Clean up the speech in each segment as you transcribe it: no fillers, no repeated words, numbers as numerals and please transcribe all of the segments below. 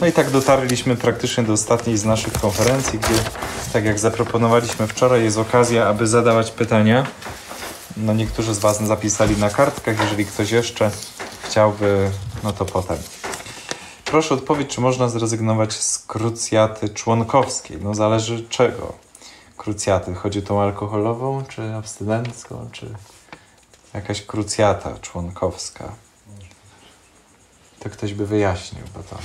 No i tak dotarliśmy praktycznie do ostatniej z naszych konferencji, gdzie, tak jak zaproponowaliśmy wczoraj, jest okazja, aby zadawać pytania. No niektórzy z Was zapisali na kartkach, jeżeli ktoś jeszcze chciałby, no to potem. Proszę odpowiedź, czy można zrezygnować z krucjaty członkowskiej? No zależy czego krucjaty. Chodzi o tą alkoholową, czy abstynencką, czy jakaś krucjata członkowska? To ktoś by wyjaśnił, bo to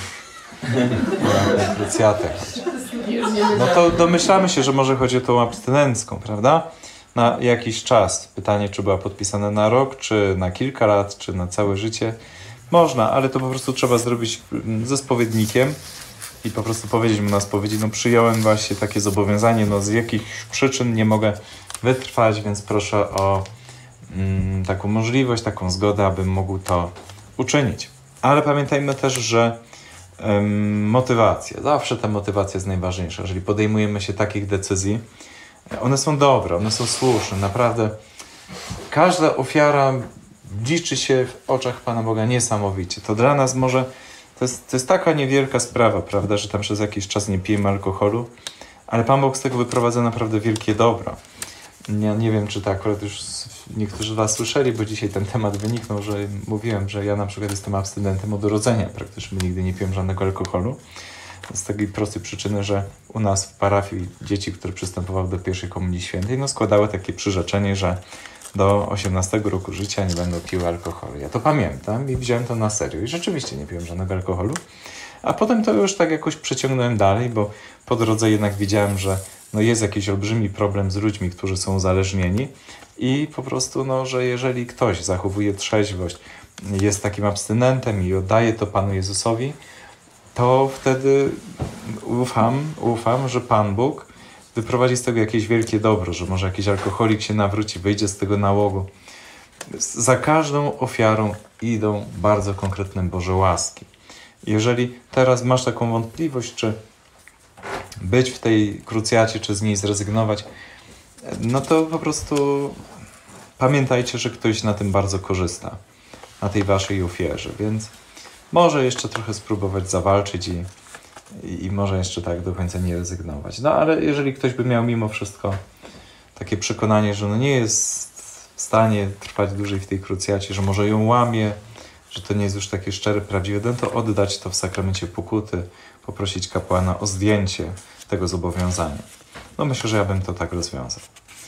o krucjatę chodzi. No to domyślamy się, że może chodzi o tą abstynencką, prawda? Na jakiś czas. Pytanie, czy była podpisana na rok, czy na kilka lat, czy na całe życie. Można, ale to po prostu trzeba zrobić ze spowiednikiem i po prostu powiedzieć mu na spowiedzi, no przyjąłem właśnie takie zobowiązanie, no z jakichś przyczyn nie mogę wytrwać, więc proszę o taką możliwość, taką zgodę, abym mógł to uczynić. Ale pamiętajmy też, że motywacja, zawsze ta motywacja jest najważniejsza. Jeżeli podejmujemy się takich decyzji, one są dobre, one są słuszne, naprawdę. Każda ofiara liczy się w oczach Pana Boga niesamowicie. To dla nas może, to jest taka niewielka sprawa, prawda, że tam przez jakiś czas nie pijemy alkoholu, ale Pan Bóg z tego wyprowadza naprawdę wielkie dobro. Ja nie wiem, czy to akurat już niektórzy z Was słyszeli, bo dzisiaj ten temat wyniknął, że mówiłem, że ja na przykład jestem abstynentem od urodzenia, praktycznie nigdy nie piłem żadnego alkoholu. Z takiej prostej przyczyny, że u nas w parafii dzieci, które przystępowały do pierwszej komunii świętej, no składały takie przyrzeczenie, że do 18 roku życia nie będą piły alkoholu. Ja to pamiętam i wziąłem to na serio i rzeczywiście nie piłem żadnego alkoholu. A potem to już tak jakoś przeciągnąłem dalej, bo po drodze jednak widziałem, że no jest jakiś olbrzymi problem z ludźmi, którzy są uzależnieni i po prostu, no, że jeżeli ktoś zachowuje trzeźwość, jest takim abstynentem i oddaje to Panu Jezusowi, to wtedy ufam, że Pan Bóg wyprowadzi z tego jakieś wielkie dobro, że może jakiś alkoholik się nawróci, wyjdzie z tego nałogu. Za każdą ofiarą idą bardzo konkretne Boże łaski. Jeżeli teraz masz taką wątpliwość, czy być w tej krucjacie, czy z niej zrezygnować, no to po prostu pamiętajcie, że ktoś na tym bardzo korzysta, na tej waszej ofierze, więc może jeszcze trochę spróbować zawalczyć i może jeszcze tak do końca nie rezygnować. No ale jeżeli ktoś by miał mimo wszystko takie przekonanie, że no nie jest w stanie trwać dłużej w tej krucjacie, że może ją łamie, że to nie jest już takie szczere, prawdziwe, no to oddać to w sakramencie pokuty, poprosić kapłana o zdjęcie tego zobowiązania. No myślę, że ja bym to tak rozwiązał.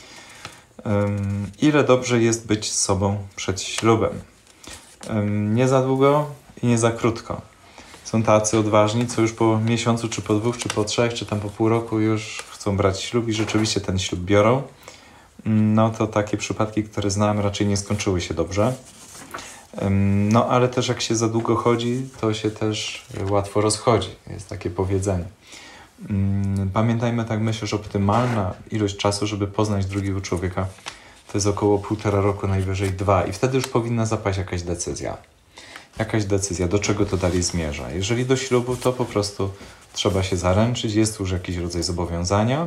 Ile dobrze jest być z sobą przed ślubem? Nie za długo i nie za krótko. Są tacy odważni, co już po miesiącu, czy po 2, czy po 3, czy tam po pół roku już chcą brać ślub i rzeczywiście ten ślub biorą. No to takie przypadki, które znałem, raczej nie skończyły się dobrze. No ale też jak się za długo chodzi, to się też łatwo rozchodzi. Jest takie powiedzenie. Pamiętajmy, tak myślę, że optymalna ilość czasu, żeby poznać drugiego człowieka, to jest około 1,5 roku, najwyżej 2. I wtedy już powinna zapaść jakaś decyzja. Do czego to dalej zmierza. Jeżeli do ślubu, to po prostu trzeba się zaręczyć, jest już jakiś rodzaj zobowiązania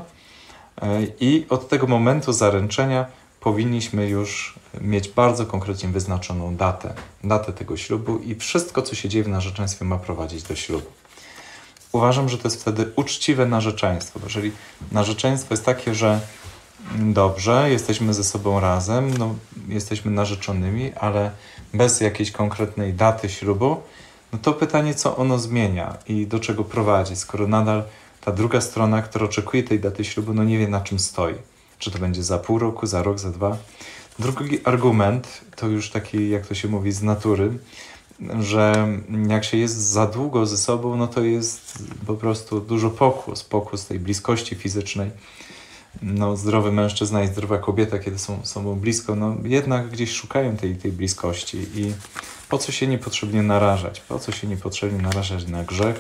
i od tego momentu zaręczenia powinniśmy już mieć bardzo konkretnie wyznaczoną datę tego ślubu i wszystko, co się dzieje w narzeczeństwie, ma prowadzić do ślubu. Uważam, że to jest wtedy uczciwe narzeczeństwo. Jeżeli narzeczeństwo jest takie, że dobrze, jesteśmy ze sobą razem, no, jesteśmy narzeczonymi, ale bez jakiejś konkretnej daty ślubu, no to pytanie, co ono zmienia i do czego prowadzi, skoro nadal ta druga strona, która oczekuje tej daty ślubu, no nie wie, na czym stoi. Czy to będzie za pół roku, za rok, za 2. Drugi argument, to już taki, jak to się mówi, z natury, że jak się jest za długo ze sobą, no to jest po prostu dużo pokus tej bliskości fizycznej. No, zdrowy mężczyzna i zdrowa kobieta, kiedy są sobą blisko, no jednak gdzieś szukają tej bliskości i po co się niepotrzebnie narażać? Po co się niepotrzebnie narażać na grzech?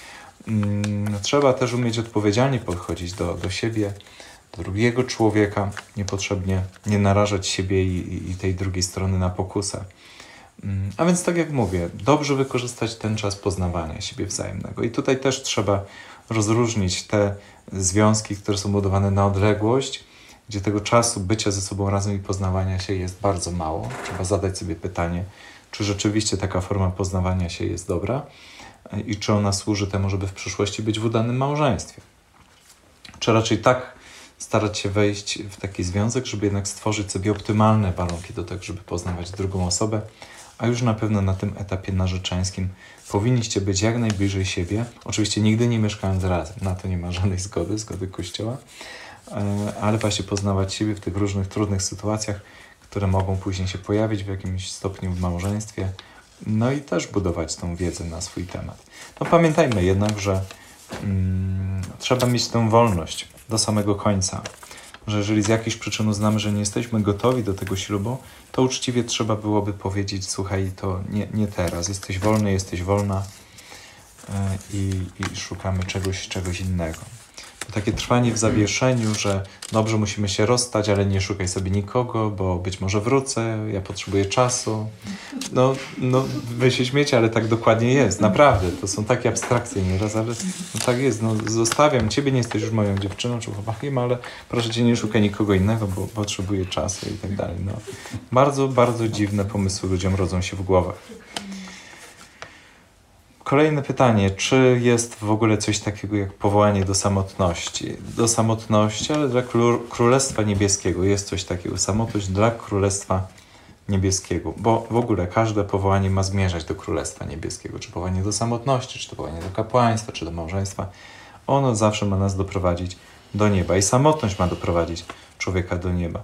Trzeba też umieć odpowiedzialnie podchodzić do siebie, do drugiego człowieka, niepotrzebnie nie narażać siebie i tej drugiej strony na pokusę. A więc tak jak mówię, dobrze wykorzystać ten czas poznawania siebie wzajemnego. I tutaj też trzeba rozróżnić te związki, które są budowane na odległość, gdzie tego czasu bycia ze sobą razem i poznawania się jest bardzo mało. Trzeba zadać sobie pytanie, czy rzeczywiście taka forma poznawania się jest dobra. i czy ona służy temu, żeby w przyszłości być w udanym małżeństwie. Czy raczej tak starać się wejść w taki związek, żeby jednak stworzyć sobie optymalne warunki do tego, żeby poznawać drugą osobę, a już na pewno na tym etapie narzeczeńskim powinniście być jak najbliżej siebie. Oczywiście nigdy nie mieszkając razem, na to nie ma żadnej zgody Kościoła, ale właśnie poznawać siebie w tych różnych trudnych sytuacjach, które mogą później się pojawić w jakimś stopniu w małżeństwie, no i też budować tą wiedzę na swój temat. No pamiętajmy jednak, że trzeba mieć tę wolność do samego końca, że jeżeli z jakichś przyczyn uznamy, że nie jesteśmy gotowi do tego ślubu, to uczciwie trzeba byłoby powiedzieć: słuchaj, to nie teraz, jesteś wolny, jesteś wolna i szukamy czegoś innego. To takie trwanie w zawieszeniu, że dobrze, musimy się rozstać, ale nie szukaj sobie nikogo, bo być może wrócę, ja potrzebuję czasu. No wy się śmiecie, ale tak dokładnie jest, naprawdę. To są takie abstrakcje nieraz, ale no tak jest. No, zostawiam ciebie, nie jesteś już moją dziewczyną czy chłopakiem, ale proszę cię, nie szukaj nikogo innego, bo potrzebuję czasu i tak dalej. No, bardzo, bardzo dziwne pomysły ludziom rodzą się w głowach. Kolejne pytanie, czy jest w ogóle coś takiego jak powołanie do samotności? Do samotności, ale dla Królestwa Niebieskiego jest coś takiego. Samotność dla Królestwa Niebieskiego. Bo w ogóle każde powołanie ma zmierzać do Królestwa Niebieskiego. Czy powołanie do samotności, czy to powołanie do kapłaństwa, czy do małżeństwa. Ono zawsze ma nas doprowadzić do nieba. I samotność ma doprowadzić człowieka do nieba.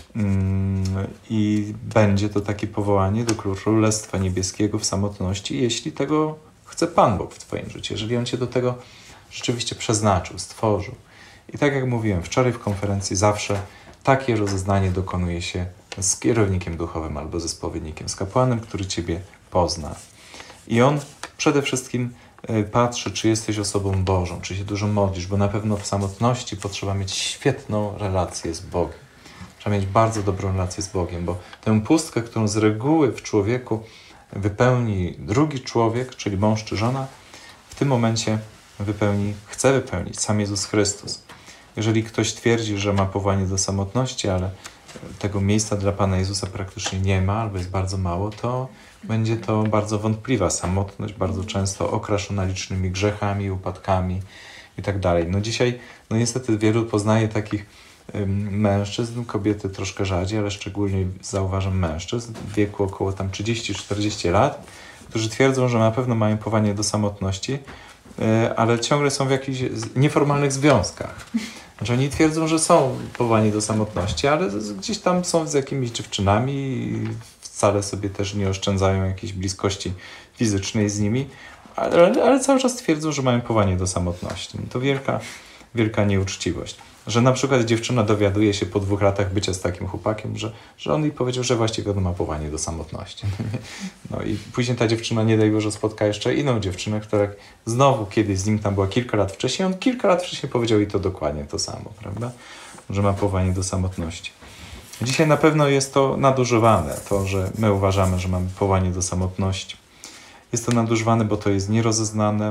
I będzie to takie powołanie do Królestwa Niebieskiego w samotności, jeśli tego chce Pan Bóg w twoim życiu, jeżeli On cię do tego rzeczywiście przeznaczył, stworzył. I tak jak mówiłem wczoraj w konferencji, zawsze takie rozeznanie dokonuje się z kierownikiem duchowym albo ze spowiednikiem, z kapłanem, który ciebie pozna. I on przede wszystkim patrzy, czy jesteś osobą Bożą, czy się dużo modlisz, bo na pewno w samotności potrzeba mieć świetną relację z Bogiem. Trzeba mieć bardzo dobrą relację z Bogiem, bo tę pustkę, którą z reguły w człowieku wypełni drugi człowiek, czyli mąż czy żona, w tym momencie chce wypełnić sam Jezus Chrystus. Jeżeli ktoś twierdzi, że ma powołanie do samotności, ale tego miejsca dla Pana Jezusa praktycznie nie ma, albo jest bardzo mało, to będzie to bardzo wątpliwa samotność, bardzo często okraszona licznymi grzechami, upadkami i tak dalej. No dzisiaj, niestety wielu poznaje takich mężczyzn, kobiety troszkę rzadziej, ale szczególnie zauważam mężczyzn w wieku około tam 30-40 lat, którzy twierdzą, że na pewno mają powołanie do samotności, ale ciągle są w jakichś nieformalnych związkach. Znaczy oni twierdzą, że są powołani do samotności, ale gdzieś tam są z jakimiś dziewczynami i wcale sobie też nie oszczędzają jakiejś bliskości fizycznej z nimi, ale cały czas twierdzą, że mają powołanie do samotności. To wielka nieuczciwość. Że na przykład dziewczyna dowiaduje się po 2 latach bycia z takim chłopakiem, że on jej powiedział, że właściwie on ma powołanie do samotności. No i później ta dziewczyna, nie daj Boże, spotka jeszcze inną dziewczynę, która znowu kiedyś z nim tam była kilka lat wcześniej, on kilka lat wcześniej powiedział jej to dokładnie to samo, prawda? Że ma powołanie do samotności. Dzisiaj na pewno jest to nadużywane, to, że my uważamy, że mamy powołanie do samotności. Jest to nadużywane, bo to jest nierozeznane,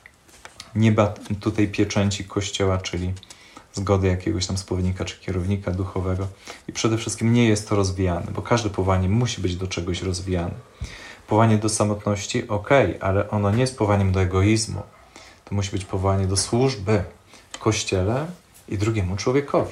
nie ma tutaj pieczęci Kościoła, czyli zgody jakiegoś tam spowiednika czy kierownika duchowego i przede wszystkim nie jest to rozwijane, bo każde powołanie musi być do czegoś rozwijane. Powołanie do samotności, ale ono nie jest powołaniem do egoizmu. To musi być powołanie do służby Kościele i drugiemu człowiekowi.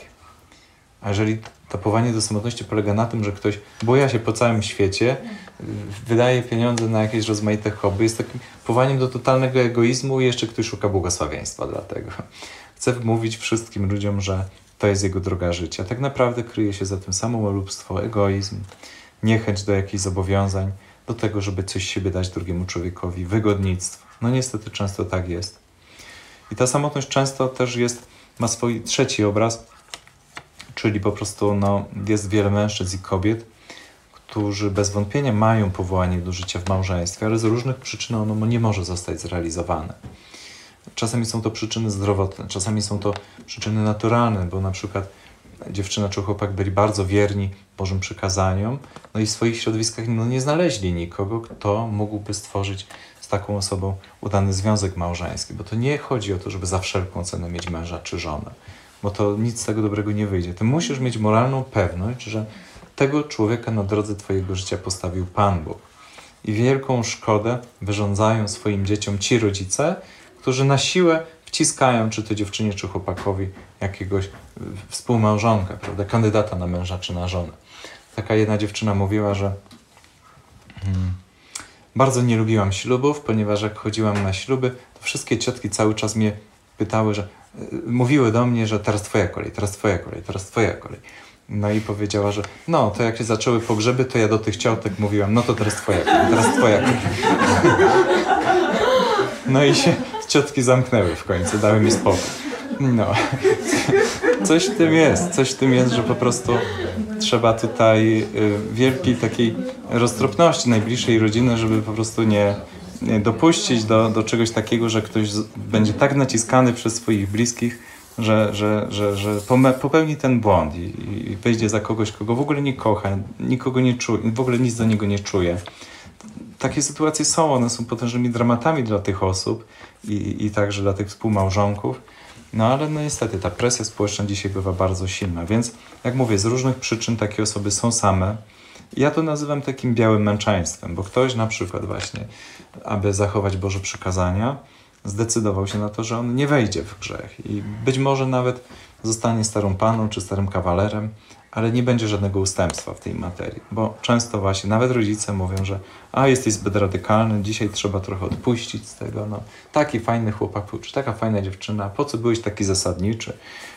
A jeżeli to powołanie do samotności polega na tym, że ktoś buja się po całym świecie, wydaje pieniądze na jakieś rozmaite hobby, jest takim powołaniem do totalnego egoizmu i jeszcze ktoś szuka błogosławieństwa dlatego. Chcę mówić wszystkim ludziom, że to jest jego droga życia. Tak naprawdę kryje się za tym samolubstwo, egoizm, niechęć do jakichś zobowiązań, do tego, żeby coś siebie dać drugiemu człowiekowi, wygodnictwo. No niestety często tak jest. I ta samotność często też ma swój trzeci obraz, czyli po prostu jest wiele mężczyzn i kobiet, którzy bez wątpienia mają powołanie do życia w małżeństwie, ale z różnych przyczyn ono nie może zostać zrealizowane. Czasami są to przyczyny zdrowotne, czasami są to przyczyny naturalne, bo na przykład dziewczyna czy chłopak byli bardzo wierni Bożym przykazaniom, i w swoich środowiskach nie znaleźli nikogo, kto mógłby stworzyć z taką osobą udany związek małżeński, bo to nie chodzi o to, żeby za wszelką cenę mieć męża czy żonę, bo to nic z tego dobrego nie wyjdzie. Ty musisz mieć moralną pewność, że tego człowieka na drodze twojego życia postawił Pan Bóg. i wielką szkodę wyrządzają swoim dzieciom ci rodzice, którzy na siłę wciskają, czy to dziewczynie, czy chłopakowi, jakiegoś współmałżonka, prawda, kandydata na męża, czy na żonę. Taka jedna dziewczyna mówiła, że bardzo nie lubiłam ślubów, ponieważ jak chodziłam na śluby, to wszystkie ciotki cały czas mnie pytały, że mówiły do mnie, że teraz twoja kolej, teraz twoja kolej, teraz twoja kolej. No i powiedziała, że no, to jak się zaczęły pogrzeby, to ja do tych ciotek mówiłam, no to teraz twoja kolej, teraz twoja kolej. No i się ciotki zamknęły w końcu, dały mi spokój. No, coś w tym jest, że po prostu trzeba tutaj wielkiej takiej roztropności najbliższej rodziny, żeby po prostu nie dopuścić do czegoś takiego, że ktoś będzie tak naciskany przez swoich bliskich, że popełni ten błąd i wejdzie za kogoś, kogo w ogóle nie kocha, nikogo nie czuje, w ogóle nic do niego nie czuje. Takie sytuacje są, one są potężnymi dramatami dla tych osób i także dla tych współmałżonków. No ale no niestety ta presja społeczna dzisiaj bywa bardzo silna, więc jak mówię, z różnych przyczyn takie osoby są same. Ja to nazywam takim białym męczeństwem, bo ktoś na przykład właśnie, aby zachować Boże przykazania, zdecydował się na to, że on nie wejdzie w grzech i być może nawet zostanie starą panną czy starym kawalerem, ale nie będzie żadnego ustępstwa w tej materii, bo często właśnie nawet rodzice mówią, że jesteś zbyt radykalny, dzisiaj trzeba trochę odpuścić z tego, no taki fajny chłopak, czy taka fajna dziewczyna, po co byłeś taki zasadniczy?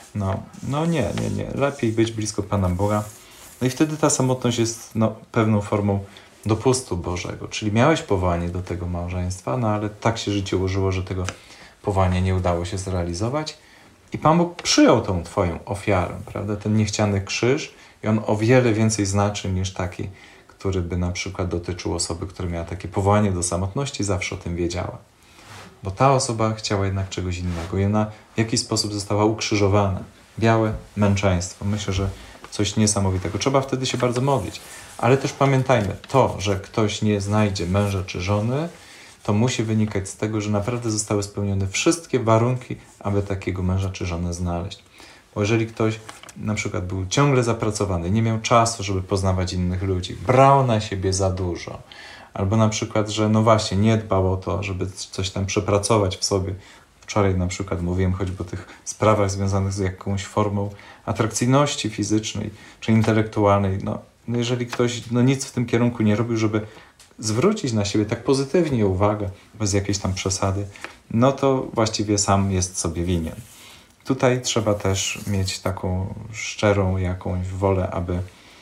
No nie, lepiej być blisko Pana Boga. No i wtedy ta samotność jest pewną formą dopustu Bożego, czyli miałeś powołanie do tego małżeństwa, no ale tak się życie ułożyło, że tego powołania nie udało się zrealizować. I Pan Bóg przyjął tą twoją ofiarę, prawda? Ten niechciany krzyż i on o wiele więcej znaczy niż taki, który by na przykład dotyczył osoby, która miała takie powołanie do samotności, zawsze o tym wiedziała. Bo ta osoba chciała jednak czegoś innego i ona w jakiś sposób została ukrzyżowana. Białe męczeństwo. Myślę, że coś niesamowitego. Trzeba wtedy się bardzo modlić. Ale też pamiętajmy, to, że ktoś nie znajdzie męża czy żony, to musi wynikać z tego, że naprawdę zostały spełnione wszystkie warunki, aby takiego męża czy żonę znaleźć. Bo jeżeli ktoś na przykład był ciągle zapracowany, nie miał czasu, żeby poznawać innych ludzi, brał na siebie za dużo, albo na przykład, że no właśnie nie dbał o to, żeby coś tam przepracować w sobie. Wczoraj na przykład mówiłem choćby o tych sprawach związanych z jakąś formą atrakcyjności fizycznej czy intelektualnej. No jeżeli ktoś nic w tym kierunku nie robił, żeby zwrócić na siebie tak pozytywnie uwagę, bez jakiejś tam przesady, no to właściwie sam jest sobie winien. Tutaj trzeba też mieć taką szczerą jakąś wolę, aby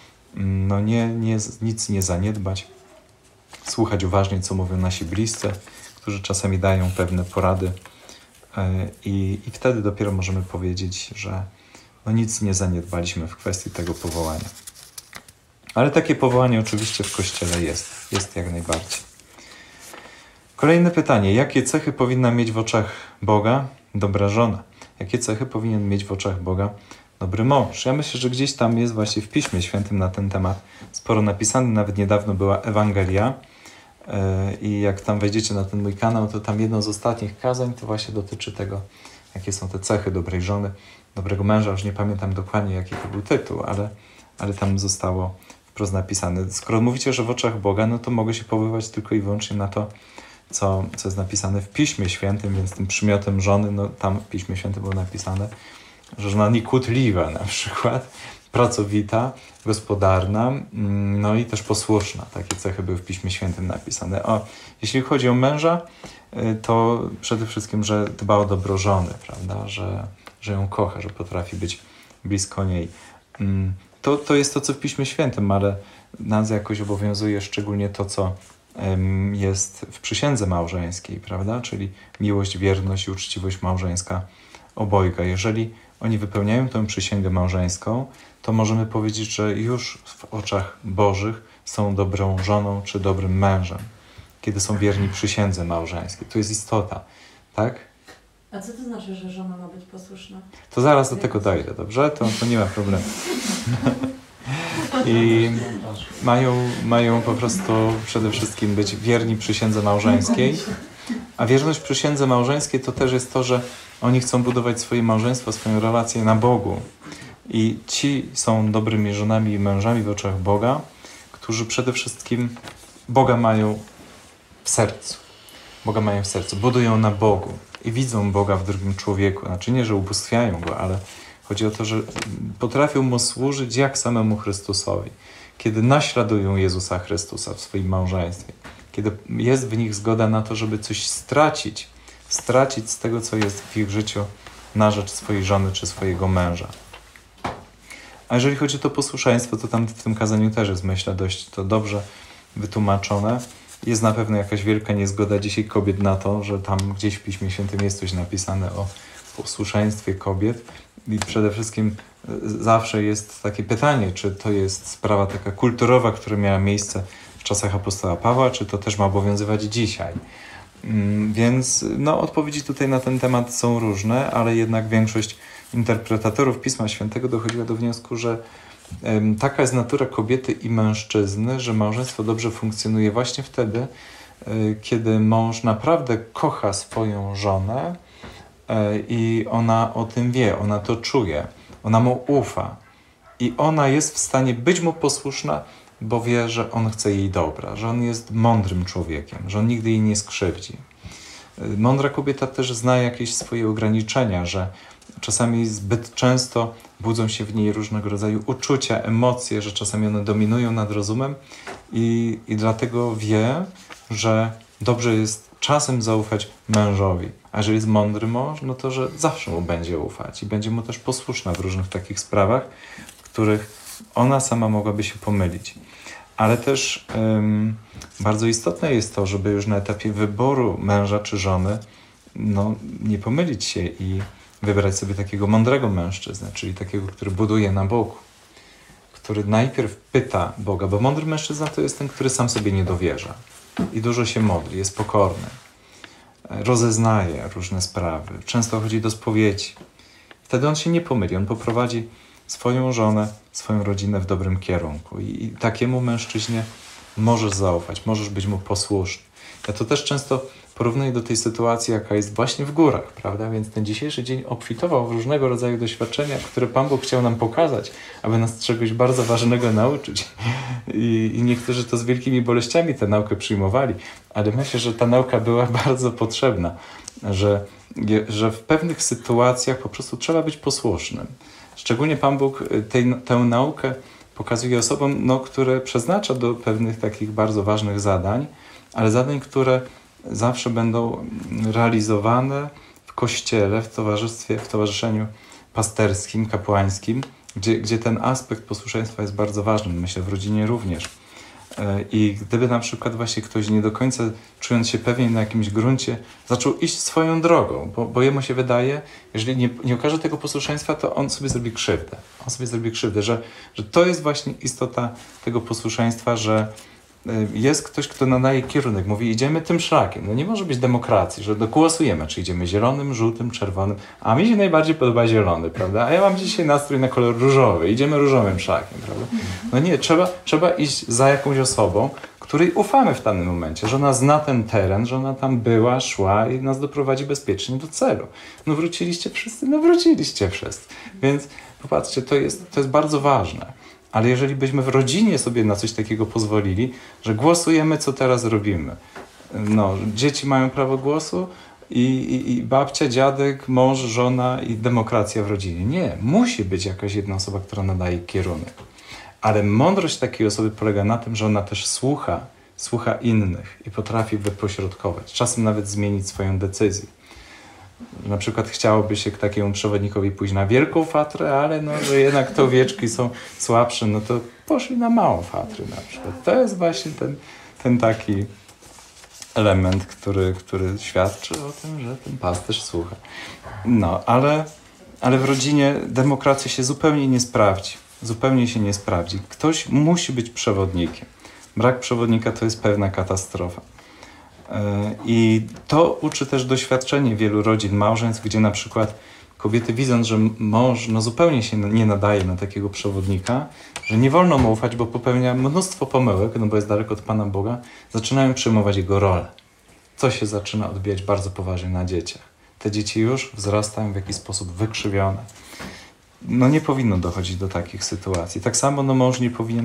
nic nie zaniedbać, słuchać uważnie, co mówią nasi bliscy, którzy czasami dają pewne porady i wtedy dopiero możemy powiedzieć, że nic nie zaniedbaliśmy w kwestii tego powołania. Ale takie powołanie oczywiście w Kościele jest jak najbardziej. Kolejne pytanie. Jakie cechy powinna mieć w oczach Boga dobra żona? Jakie cechy powinien mieć w oczach Boga dobry mąż? Ja myślę, że gdzieś tam jest właśnie w Piśmie Świętym na ten temat sporo napisane. Nawet niedawno była Ewangelia i jak tam wejdziecie na ten mój kanał, to tam jedno z ostatnich kazań to właśnie dotyczy tego, jakie są te cechy dobrej żony, dobrego męża. Już nie pamiętam dokładnie, jaki to był tytuł, ale tam zostało wprost napisane. Skoro mówicie, że w oczach Boga, no to mogę się powoływać tylko i wyłącznie na to, co jest napisane w Piśmie Świętym, więc tym przymiotem żony, tam w Piśmie Świętym było napisane, że żona niekłótliwa na przykład, pracowita, gospodarna, no i też posłuszna. Takie cechy były w Piśmie Świętym napisane. Jeśli chodzi o męża, to przede wszystkim, że dba o dobro żony, prawda, że ją kocha, że potrafi być blisko niej. To jest to, co w Piśmie Świętym, ale nas jakoś obowiązuje szczególnie to, co jest w przysiędze małżeńskiej, prawda? Czyli miłość, wierność i uczciwość małżeńska obojga. Jeżeli oni wypełniają tę przysięgę małżeńską, to możemy powiedzieć, że już w oczach Bożych są dobrą żoną czy dobrym mężem, kiedy są wierni przysiędze małżeńskiej. To jest istota, tak? A co to znaczy, że żona ma być posłuszna? To zaraz do tego dojdę, dobrze? To nie ma problemu. I mają po prostu przede wszystkim być wierni przysiędze małżeńskiej. A wierność przysiędze małżeńskiej to też jest to, że oni chcą budować swoje małżeństwo, swoją relację na Bogu. I ci są dobrymi żonami i mężami w oczach Boga, którzy przede wszystkim Boga mają w sercu. Boga mają w sercu, budują na Bogu i widzą Boga w drugim człowieku. Znaczy nie, że ubóstwiają Go, ale chodzi o to, że potrafią Mu służyć jak samemu Chrystusowi. Kiedy naśladują Jezusa Chrystusa w swoim małżeństwie, kiedy jest w nich zgoda na to, żeby coś stracić z tego, co jest w ich życiu na rzecz swojej żony czy swojego męża. A jeżeli chodzi o to posłuszeństwo, to tam w tym kazaniu też jest, myślę, dość to dobrze wytłumaczone. Jest na pewno jakaś wielka niezgoda dzisiaj kobiet na to, że tam gdzieś w Piśmie Świętym jest coś napisane o posłuszeństwie kobiet. I przede wszystkim zawsze jest takie pytanie, czy to jest sprawa taka kulturowa, która miała miejsce w czasach apostoła Pawła, czy to też ma obowiązywać dzisiaj. Więc odpowiedzi tutaj na ten temat są różne, ale jednak większość interpretatorów Pisma Świętego dochodziła do wniosku, że taka jest natura kobiety i mężczyzny, że małżeństwo dobrze funkcjonuje właśnie wtedy, kiedy mąż naprawdę kocha swoją żonę i ona o tym wie, ona to czuje, ona mu ufa i ona jest w stanie być mu posłuszna, bo wie, że on chce jej dobra, że on jest mądrym człowiekiem, że on nigdy jej nie skrzywdzi. Mądra kobieta też zna jakieś swoje ograniczenia, że czasami zbyt często budzą się w niej różnego rodzaju uczucia, emocje, że czasami one dominują nad rozumem i dlatego wie, że dobrze jest czasem zaufać mężowi. A jeżeli jest mądry mąż, no to że zawsze mu będzie ufać i będzie mu też posłuszna w różnych takich sprawach, w których ona sama mogłaby się pomylić. Ale też bardzo istotne jest to, żeby już na etapie wyboru męża czy żony nie pomylić się i wybrać sobie takiego mądrego mężczyznę, czyli takiego, który buduje na Bogu, który najpierw pyta Boga, bo mądry mężczyzna to jest ten, który sam sobie nie dowierza i dużo się modli, jest pokorny, rozeznaje różne sprawy, często chodzi do spowiedzi. Wtedy on się nie pomyli, on poprowadzi swoją żonę, swoją rodzinę w dobrym kierunku i takiemu mężczyźnie możesz zaufać, możesz być mu posłuszny. Ja to też często porównuję do tej sytuacji, jaka jest właśnie w górach, prawda? Więc ten dzisiejszy dzień obfitował w różnego rodzaju doświadczenia, które Pan Bóg chciał nam pokazać, aby nas czegoś bardzo ważnego nauczyć. I niektórzy to z wielkimi boleściami tę naukę przyjmowali, ale myślę, że ta nauka była bardzo potrzebna, że w pewnych sytuacjach po prostu trzeba być posłusznym. Szczególnie Pan Bóg tę naukę pokazuje osobom, które przeznacza do pewnych takich bardzo ważnych zadań, ale zadań, które zawsze będą realizowane w kościele, w towarzystwie, w towarzyszeniu pasterskim, kapłańskim, gdzie ten aspekt posłuszeństwa jest bardzo ważny, myślę, w rodzinie również. I gdyby na przykład właśnie ktoś nie do końca, czując się pewnie na jakimś gruncie, zaczął iść swoją drogą, bo jemu się wydaje, jeżeli nie okaże tego posłuszeństwa, to on sobie zrobi krzywdę. On sobie zrobi krzywdę, że to jest właśnie istota tego posłuszeństwa, że jest ktoś, kto nadaje kierunek, mówi idziemy tym szlakiem. Nie może być demokracji, że głosujemy, czy idziemy zielonym, żółtym, czerwonym, a mi się najbardziej podoba zielony, prawda? A ja mam dzisiaj nastrój na kolor różowy, idziemy różowym szlakiem, prawda? Nie, trzeba iść za jakąś osobą, której ufamy w danym momencie, że ona zna ten teren, że ona tam była, szła i nas doprowadzi bezpiecznie do celu. Wróciliście wszyscy? Wróciliście wszyscy. Więc popatrzcie, to jest bardzo ważne. Ale jeżeli byśmy w rodzinie sobie na coś takiego pozwolili, że głosujemy, co teraz robimy. Dzieci mają prawo głosu i babcia, dziadek, mąż, żona i demokracja w rodzinie. Nie, musi być jakaś jedna osoba, która nadaje kierunek. Ale mądrość takiej osoby polega na tym, że ona też słucha innych i potrafi wypośrodkować. Czasem nawet zmienić swoją decyzję. Na przykład chciałoby się k takiemu przewodnikowi pójść na wielką fatrę, ale że jednak te owieczki są słabsze, to poszli na małą fatrę na przykład. To jest właśnie ten taki element, który świadczy o tym, że ten pasterz słucha. Ale w rodzinie demokracja się zupełnie nie sprawdzi. Zupełnie się nie sprawdzi. Ktoś musi być przewodnikiem. Brak przewodnika to jest pewna katastrofa. I to uczy też doświadczenie wielu rodzin, małżeństw, gdzie na przykład kobiety widząc, że mąż zupełnie się nie nadaje na takiego przewodnika, że nie wolno mu ufać, bo popełnia mnóstwo pomyłek, bo jest daleko od Pana Boga, zaczynają przyjmować jego rolę. Co się zaczyna odbijać bardzo poważnie na dzieciach. Te dzieci już wzrastają w jakiś sposób wykrzywione. Nie powinno dochodzić do takich sytuacji. Tak samo mąż nie powinien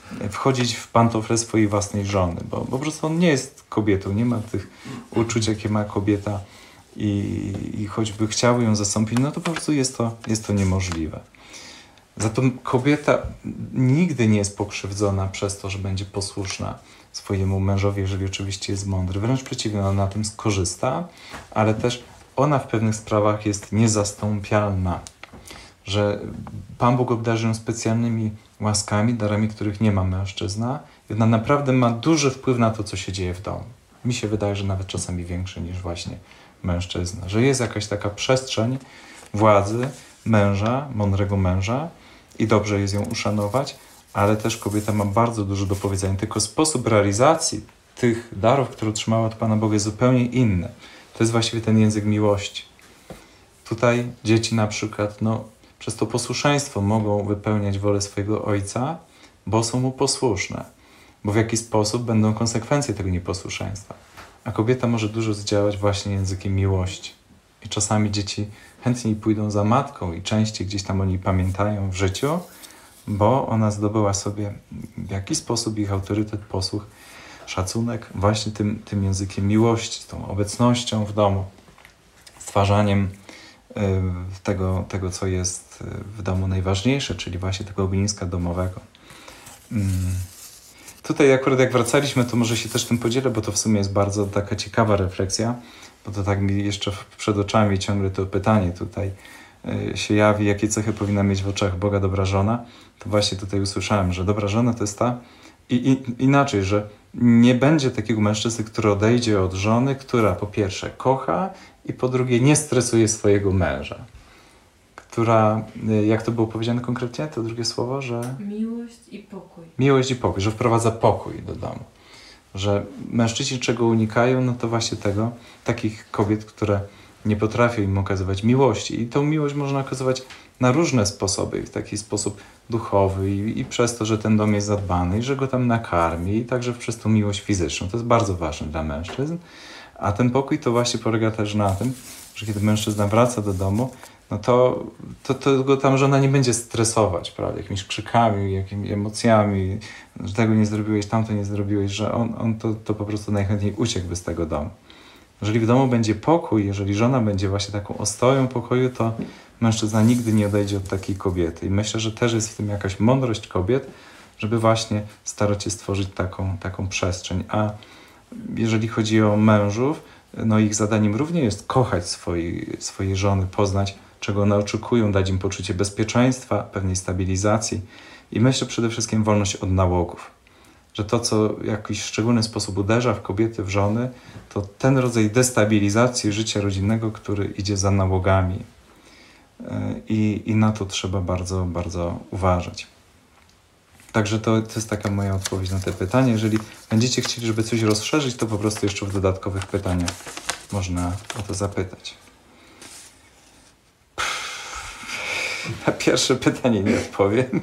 wchodzić w pantofle swojej własnej żony, bo po prostu on nie jest kobietą, nie ma tych uczuć, jakie ma kobieta i choćby chciał ją zastąpić, no to po prostu jest to niemożliwe. Zatem kobieta nigdy nie jest pokrzywdzona przez to, że będzie posłuszna swojemu mężowi, jeżeli oczywiście jest mądry. Wręcz przeciwnie, ona na tym skorzysta, ale też ona w pewnych sprawach jest niezastąpialna. Że Pan Bóg obdarzy ją specjalnymi łaskami, darami, których nie ma mężczyzna. I ona naprawdę ma duży wpływ na to, co się dzieje w domu. Mi się wydaje, że nawet czasami większy niż właśnie mężczyzna. Że jest jakaś taka przestrzeń władzy męża, mądrego męża i dobrze jest ją uszanować, ale też kobieta ma bardzo dużo do powiedzenia. Tylko sposób realizacji tych darów, które otrzymała od Pana Boga, jest zupełnie inny. To jest właściwie ten język miłości. Tutaj dzieci na przykład, przez to posłuszeństwo mogą wypełniać wolę swojego ojca, bo są mu posłuszne. Bo w jaki sposób będą konsekwencje tego nieposłuszeństwa. A kobieta może dużo zdziałać właśnie językiem miłości. I czasami dzieci chętniej pójdą za matką i częściej gdzieś tam o niej pamiętają w życiu, bo ona zdobyła sobie w jakiś sposób ich autorytet, posłuch, szacunek właśnie tym językiem miłości, tą obecnością w domu, stwarzaniem tego, co jest w domu najważniejsze, czyli właśnie tego ogniska domowego. Tutaj akurat jak wracaliśmy, to może się też tym podzielę, bo to w sumie jest bardzo taka ciekawa refleksja, bo to tak mi jeszcze przed oczami ciągle to pytanie tutaj się jawi, jakie cechy powinna mieć w oczach Boga dobra żona. To właśnie tutaj usłyszałem, że dobra żona to jest ta inaczej, że nie będzie takiego mężczyzny, który odejdzie od żony, która po pierwsze kocha i po drugie nie stresuje swojego męża. Która, jak to było powiedziane konkretnie, to drugie słowo, że... Miłość i pokój. Miłość i pokój, że wprowadza pokój do domu. Że mężczyźni czego unikają, no to właśnie takich kobiet, które nie potrafią im okazywać miłości. I tą miłość można okazywać na różne sposoby, w taki sposób duchowy i przez to, że ten dom jest zadbany i że go tam nakarmi i także przez tą miłość fizyczną. To jest bardzo ważne dla mężczyzn. A ten pokój to właśnie polega też na tym, że kiedy mężczyzna wraca do domu, no to go tam żona nie będzie stresować, prawda, jakimiś krzykami, jakimiś emocjami, że tego nie zrobiłeś, tamto nie zrobiłeś, że on to po prostu najchętniej uciekłby z tego domu. Jeżeli w domu będzie pokój, jeżeli żona będzie właśnie taką ostoją pokoju, to mężczyzna nigdy nie odejdzie od takiej kobiety. I myślę, że też jest w tym jakaś mądrość kobiet, żeby właśnie starać się stworzyć taką przestrzeń. A jeżeli chodzi o mężów, no ich zadaniem również jest kochać swoje żony, poznać, czego one oczekują, dać im poczucie bezpieczeństwa, pewnej stabilizacji i myślę przede wszystkim wolność od nałogów. Że to, co w jakiś szczególny sposób uderza w kobiety, w żony, to ten rodzaj destabilizacji życia rodzinnego, który idzie za nałogami. I na to trzeba bardzo, bardzo uważać. Także to jest taka moja odpowiedź na te pytanie. Jeżeli będziecie chcieli, żeby coś rozszerzyć, to po prostu jeszcze w dodatkowych pytaniach można o to zapytać. Na pierwsze pytanie nie odpowiem,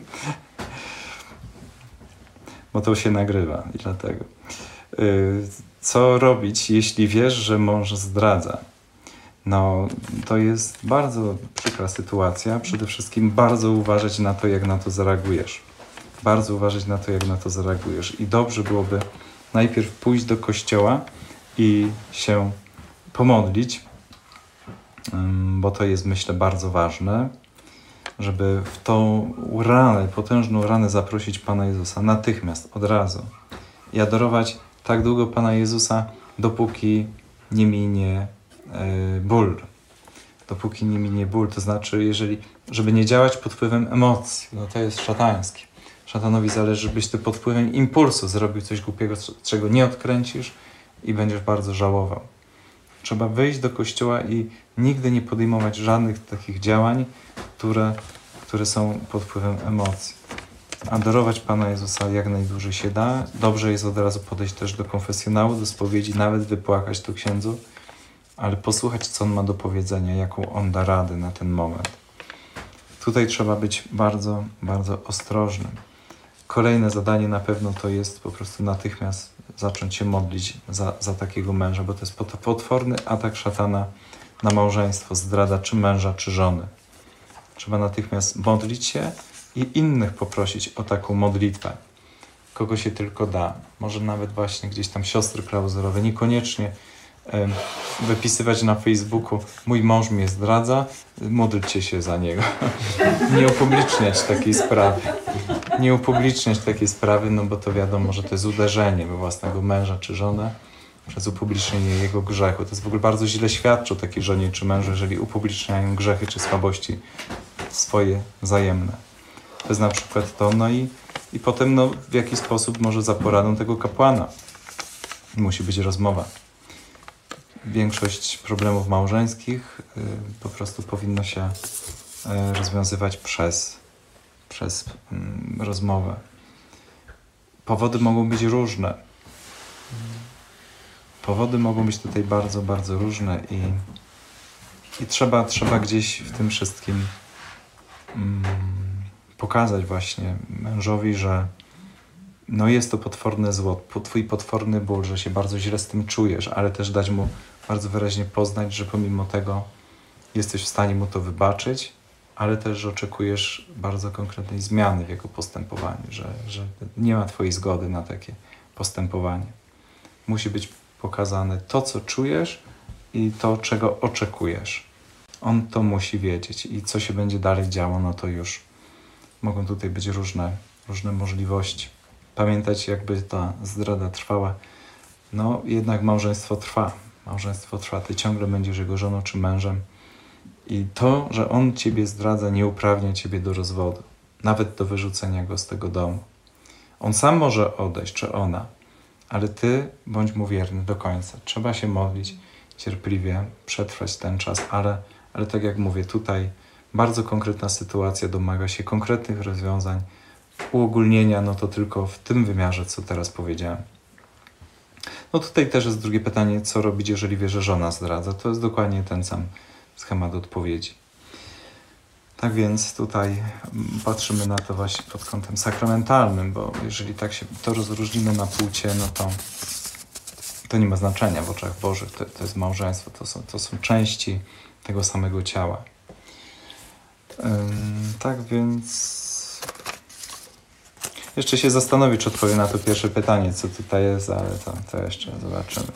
bo to się nagrywa i dlatego. Co robić, jeśli wiesz, że mąż zdradza? No, to jest bardzo przykra sytuacja. Przede wszystkim bardzo uważać na to, jak na to zareagujesz. Bardzo uważać na to, jak na to zareagujesz. I dobrze byłoby najpierw pójść do kościoła i się pomodlić, bo to jest, myślę, bardzo ważne, żeby w tą ranę, potężną ranę zaprosić Pana Jezusa natychmiast, od razu. I adorować tak długo Pana Jezusa, dopóki nie minie ból. Dopóki nie minie ból, to znaczy, żeby nie działać pod wpływem emocji, no to jest szatańskie. Szatanowi zależy, żebyś ty pod wpływem impulsu zrobił coś głupiego, czego nie odkręcisz i będziesz bardzo żałował. Trzeba wyjść do kościoła i nigdy nie podejmować żadnych takich działań, które są pod wpływem emocji. Adorować Pana Jezusa jak najdłużej się da. Dobrze jest od razu podejść też do konfesjonału, do spowiedzi, nawet wypłakać to księdzu, ale posłuchać, co on ma do powiedzenia, jaką on da radę na ten moment. Tutaj trzeba być bardzo, bardzo ostrożnym. Kolejne zadanie na pewno to jest po prostu natychmiast zacząć się modlić za takiego męża, bo to jest potworny atak szatana na małżeństwo, zdrada czy męża, czy żony. Trzeba natychmiast modlić się i innych poprosić o taką modlitwę. kogo się tylko da. Może nawet właśnie gdzieś tam siostry klauzorowe, niekoniecznie wypisywać na Facebooku: mój mąż mnie zdradza, módlcie się za niego. Nie upubliczniać takiej sprawy. Nie upubliczniać takiej sprawy, no bo to wiadomo, że to jest uderzenie we własnego męża czy żonę przez upublicznienie jego grzechu. To jest w ogóle bardzo źle świadczy o takiej żonie czy mężu, jeżeli upubliczniają grzechy czy słabości swoje wzajemne. To jest na przykład to, no i potem no, w jaki sposób może za poradą tego kapłana musi być rozmowa. Większość problemów małżeńskich po prostu powinno się rozwiązywać przez rozmowę. Powody mogą być różne. Powody mogą być tutaj bardzo, bardzo różne i trzeba gdzieś w tym wszystkim pokazać właśnie mężowi, że no jest to potworne zło, twój potworny ból, że się bardzo źle z tym czujesz, ale też dać mu bardzo wyraźnie poznać, że pomimo tego jesteś w stanie mu to wybaczyć, ale też, że oczekujesz bardzo konkretnej zmiany w jego postępowaniu, że nie ma twojej zgody na takie postępowanie. Musi być pokazane to, co czujesz i to, czego oczekujesz. On to musi wiedzieć i co się będzie dalej działo, no to już mogą tutaj być różne możliwości. Pamiętać, jakby ta zdrada trwała, no jednak małżeństwo trwa. Małżeństwo trwa, ty ciągle będziesz jego żoną czy mężem i to, że on ciebie zdradza, nie uprawnia ciebie do rozwodu, nawet do wyrzucenia go z tego domu. On sam może odejść, czy ona, ale ty bądź mu wierny do końca. Trzeba się modlić cierpliwie, przetrwać ten czas, ale tak jak mówię, tutaj bardzo konkretna sytuacja domaga się konkretnych rozwiązań, uogólnienia, no to tylko w tym wymiarze, co teraz powiedziałem. No tutaj też jest drugie pytanie, co robić, jeżeli wie, że żona zdradza. To jest dokładnie ten sam schemat odpowiedzi. Tak więc tutaj patrzymy na to właśnie pod kątem sakramentalnym, bo jeżeli tak się to rozróżnimy na płcie, no to nie ma znaczenia w oczach Bożych. To jest małżeństwo, to są części tego samego ciała. Tak więc jeszcze się zastanowię, czy odpowiem na to pierwsze pytanie, co tutaj jest, ale to jeszcze zobaczymy.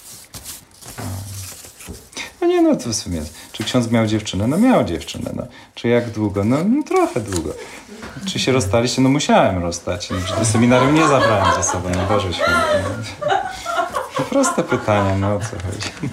No nie, no to w sumie, czy ksiądz miał dziewczynę? No miał dziewczynę, no. Czy jak długo? No trochę długo. Czy się rozstaliście? No musiałem rozstać. Do seminarium nie zabrałem ze sobą, no Boże Święty. No proste pytania, no o co chodzi.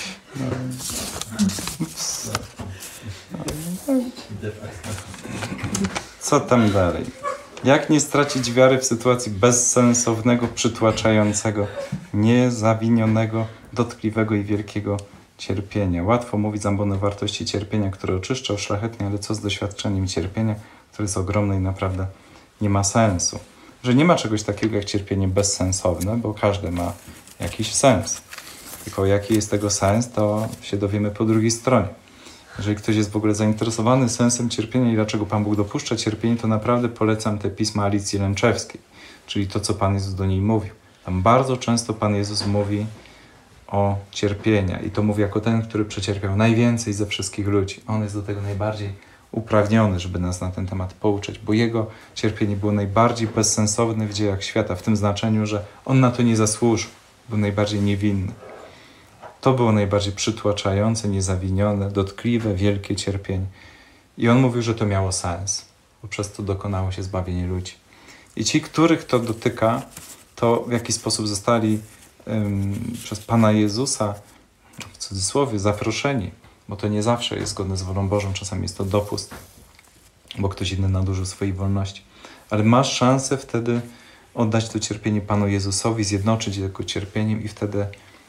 Co tam dalej? Jak nie stracić wiary w sytuacji bezsensownego, przytłaczającego, niezawinionego, dotkliwego i wielkiego cierpienia? Łatwo mówić zambony o wartości cierpienia, które oczyszcza, uszlachetnia, ale co z doświadczeniem cierpienia, które jest ogromne i naprawdę nie ma sensu? Że nie ma czegoś takiego jak cierpienie bezsensowne, bo każde ma jakiś sens. Tylko jaki jest tego sens, to się dowiemy po drugiej stronie. Jeżeli ktoś jest w ogóle zainteresowany sensem cierpienia i dlaczego Pan Bóg dopuszcza cierpienie, to naprawdę polecam te pisma Alicji Lęczewskiej, czyli to, co Pan Jezus do niej mówił. Tam bardzo często Pan Jezus mówi o cierpienia i to mówi jako ten, który przecierpiał najwięcej ze wszystkich ludzi. On jest do tego najbardziej uprawniony, żeby nas na ten temat pouczać, bo jego cierpienie było najbardziej bezsensowne w dziejach świata, w tym znaczeniu, że on na to nie zasłużył, był najbardziej niewinny. To było najbardziej przytłaczające, niezawinione, dotkliwe, wielkie cierpienie. I on mówił, że to miało sens, bo przez to dokonało się zbawienie ludzi. I ci, których to dotyka, to w jaki sposób zostali przez Pana Jezusa, w cudzysłowie, zaproszeni, bo to nie zawsze jest zgodne z wolą Bożą, czasami jest to dopust, bo ktoś inny nadużył swojej wolności. Ale masz szansę wtedy oddać to cierpienie Panu Jezusowi, zjednoczyć je jego cierpieniem i wtedy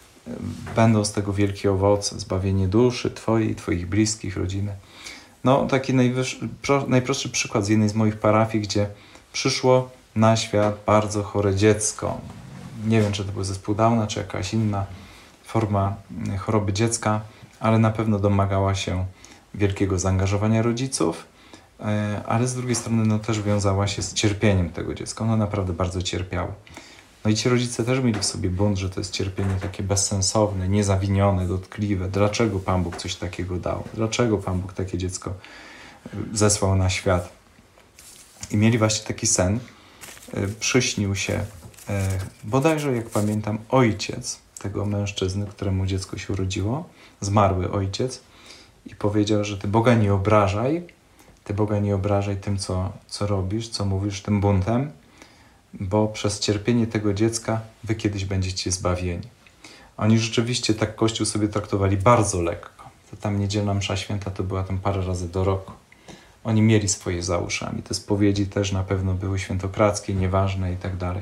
będą z tego wielkie owoce, zbawienie duszy Twojej, Twoich bliskich, rodziny. No, taki najprostszy przykład z jednej z moich parafii, gdzie przyszło na świat bardzo chore dziecko. Nie wiem, czy to był zespół Downa, czy jakaś inna forma choroby dziecka, ale na pewno domagała się wielkiego zaangażowania rodziców, ale z drugiej strony no, też wiązała się z cierpieniem tego dziecka. Ono naprawdę bardzo cierpiało. No i ci rodzice też mieli w sobie bunt, że to jest cierpienie takie bezsensowne, niezawinione, dotkliwe. Dlaczego Pan Bóg coś takiego dał? Dlaczego Pan Bóg takie dziecko zesłał na świat? I mieli właśnie taki sen, przyśnił się bodajże, jak pamiętam, ojciec tego mężczyzny, któremu dziecko się urodziło, zmarły ojciec, i powiedział, że Ty Boga nie obrażaj tym, co robisz, co mówisz, tym buntem, bo przez cierpienie tego dziecka Wy kiedyś będziecie zbawieni. Oni rzeczywiście tak Kościół sobie traktowali bardzo lekko. To tam niedzielna msza święta to była tam parę razy do roku. Oni mieli swoje za uszami. Te spowiedzi też na pewno były świętokradzkie, nieważne i tak dalej.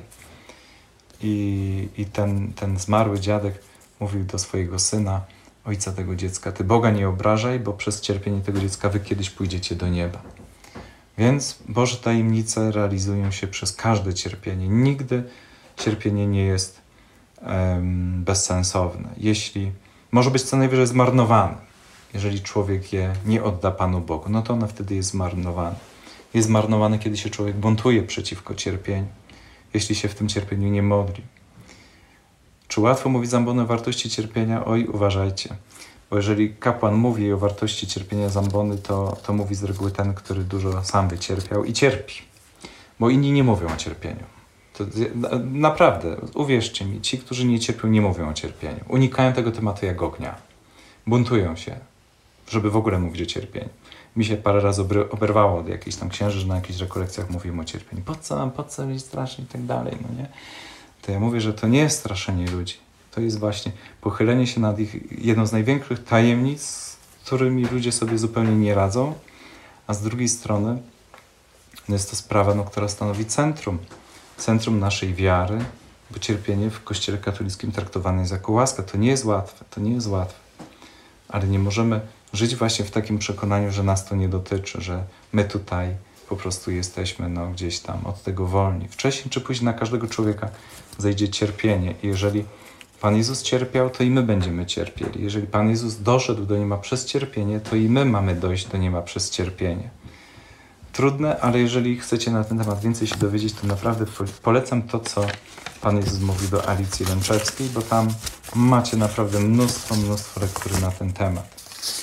I ten zmarły dziadek mówił do swojego syna, ojca tego dziecka: Ty Boga nie obrażaj, bo przez cierpienie tego dziecka Wy kiedyś pójdziecie do nieba. Więc Boże tajemnice realizują się przez każde cierpienie. Nigdy cierpienie nie jest bezsensowne. Może być co najwyżej zmarnowane. Jeżeli człowiek je nie odda Panu Bogu, no to ono wtedy jest zmarnowane. Jest zmarnowane, kiedy się człowiek buntuje przeciwko cierpieniu, jeśli się w tym cierpieniu nie modli. Czy łatwo mówić zambony o wartości cierpienia? Oj, uważajcie. Bo jeżeli kapłan mówi o wartości cierpienia zambony, to mówi z reguły ten, który dużo sam wycierpiał i cierpi. Bo inni nie mówią o cierpieniu. To naprawdę, uwierzcie mi, ci, którzy nie cierpią, nie mówią o cierpieniu. Unikają tego tematu jak ognia. Buntują się, żeby w ogóle mówić o cierpieniu. Mi się parę razy oberwało od jakichś tam księży, że na jakichś rekolekcjach mówimy o cierpieniu. Po co mi strasznie i tak dalej, no nie? To ja mówię, że to nie jest straszenie ludzi. To jest właśnie pochylenie się nad ich jedną z największych tajemnic, z którymi ludzie sobie zupełnie nie radzą, a z drugiej strony jest to sprawa, która stanowi centrum naszej wiary, bo cierpienie w Kościele katolickim traktowane jest jako łaska. To nie jest łatwe. Ale nie możemy żyć właśnie w takim przekonaniu, że nas to nie dotyczy, że my tutaj po prostu jesteśmy gdzieś tam od tego wolni. Wcześniej czy później na każdego człowieka zejdzie cierpienie. I jeżeli Pan Jezus cierpiał, to i my będziemy cierpieli. Jeżeli Pan Jezus doszedł do nieba przez cierpienie, to i my mamy dojść do nieba przez cierpienie. Trudne, ale jeżeli chcecie na ten temat więcej się dowiedzieć, to naprawdę polecam to, co Pan Jezus mówił do Alicji Lęczewskiej, bo tam macie naprawdę mnóstwo lektury na ten temat.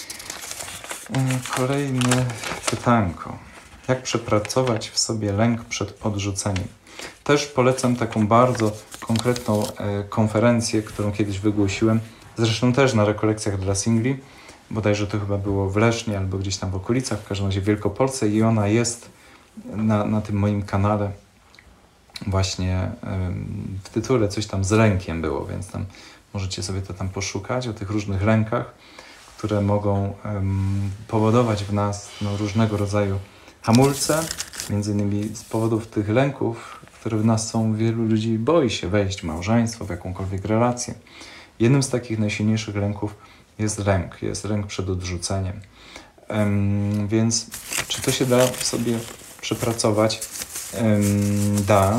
Kolejne pytanko. Jak przepracować w sobie lęk przed odrzuceniem? Też polecam taką bardzo konkretną konferencję, którą kiedyś wygłosiłem, zresztą też na rekolekcjach dla singli, bodajże to chyba było w Lesznie albo gdzieś tam w okolicach, w każdym razie w Wielkopolsce, i ona jest na tym moim kanale właśnie w tytule coś tam z lękiem było, więc tam możecie sobie to tam poszukać, o tych różnych lękach, które mogą powodować w nas różnego rodzaju hamulce. Między innymi z powodów tych lęków, które w nas są, wielu ludzi boi się wejść w małżeństwo, w jakąkolwiek relację. Jednym z takich najsilniejszych lęków jest lęk przed odrzuceniem. Więc czy to się da sobie przepracować? Da,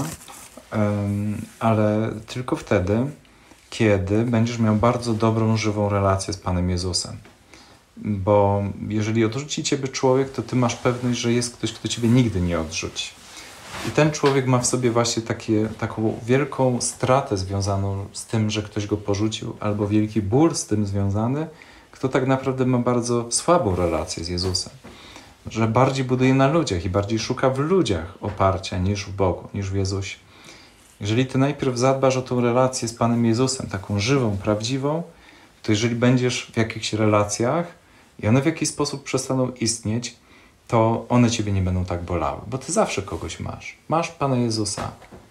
ale tylko wtedy, kiedy będziesz miał bardzo dobrą, żywą relację z Panem Jezusem. Bo jeżeli odrzuci Ciebie człowiek, to Ty masz pewność, że jest ktoś, kto Ciebie nigdy nie odrzuci. I ten człowiek ma w sobie właśnie taką wielką stratę związaną z tym, że ktoś go porzucił, albo wielki ból z tym związany, kto tak naprawdę ma bardzo słabą relację z Jezusem. Że bardziej buduje na ludziach i bardziej szuka w ludziach oparcia niż w Bogu, niż w Jezusie. Jeżeli Ty najpierw zadbasz o tą relację z Panem Jezusem, taką żywą, prawdziwą, to jeżeli będziesz w jakichś relacjach i one w jakiś sposób przestaną istnieć, to one Ciebie nie będą tak bolały, bo Ty zawsze kogoś masz. Masz Pana Jezusa.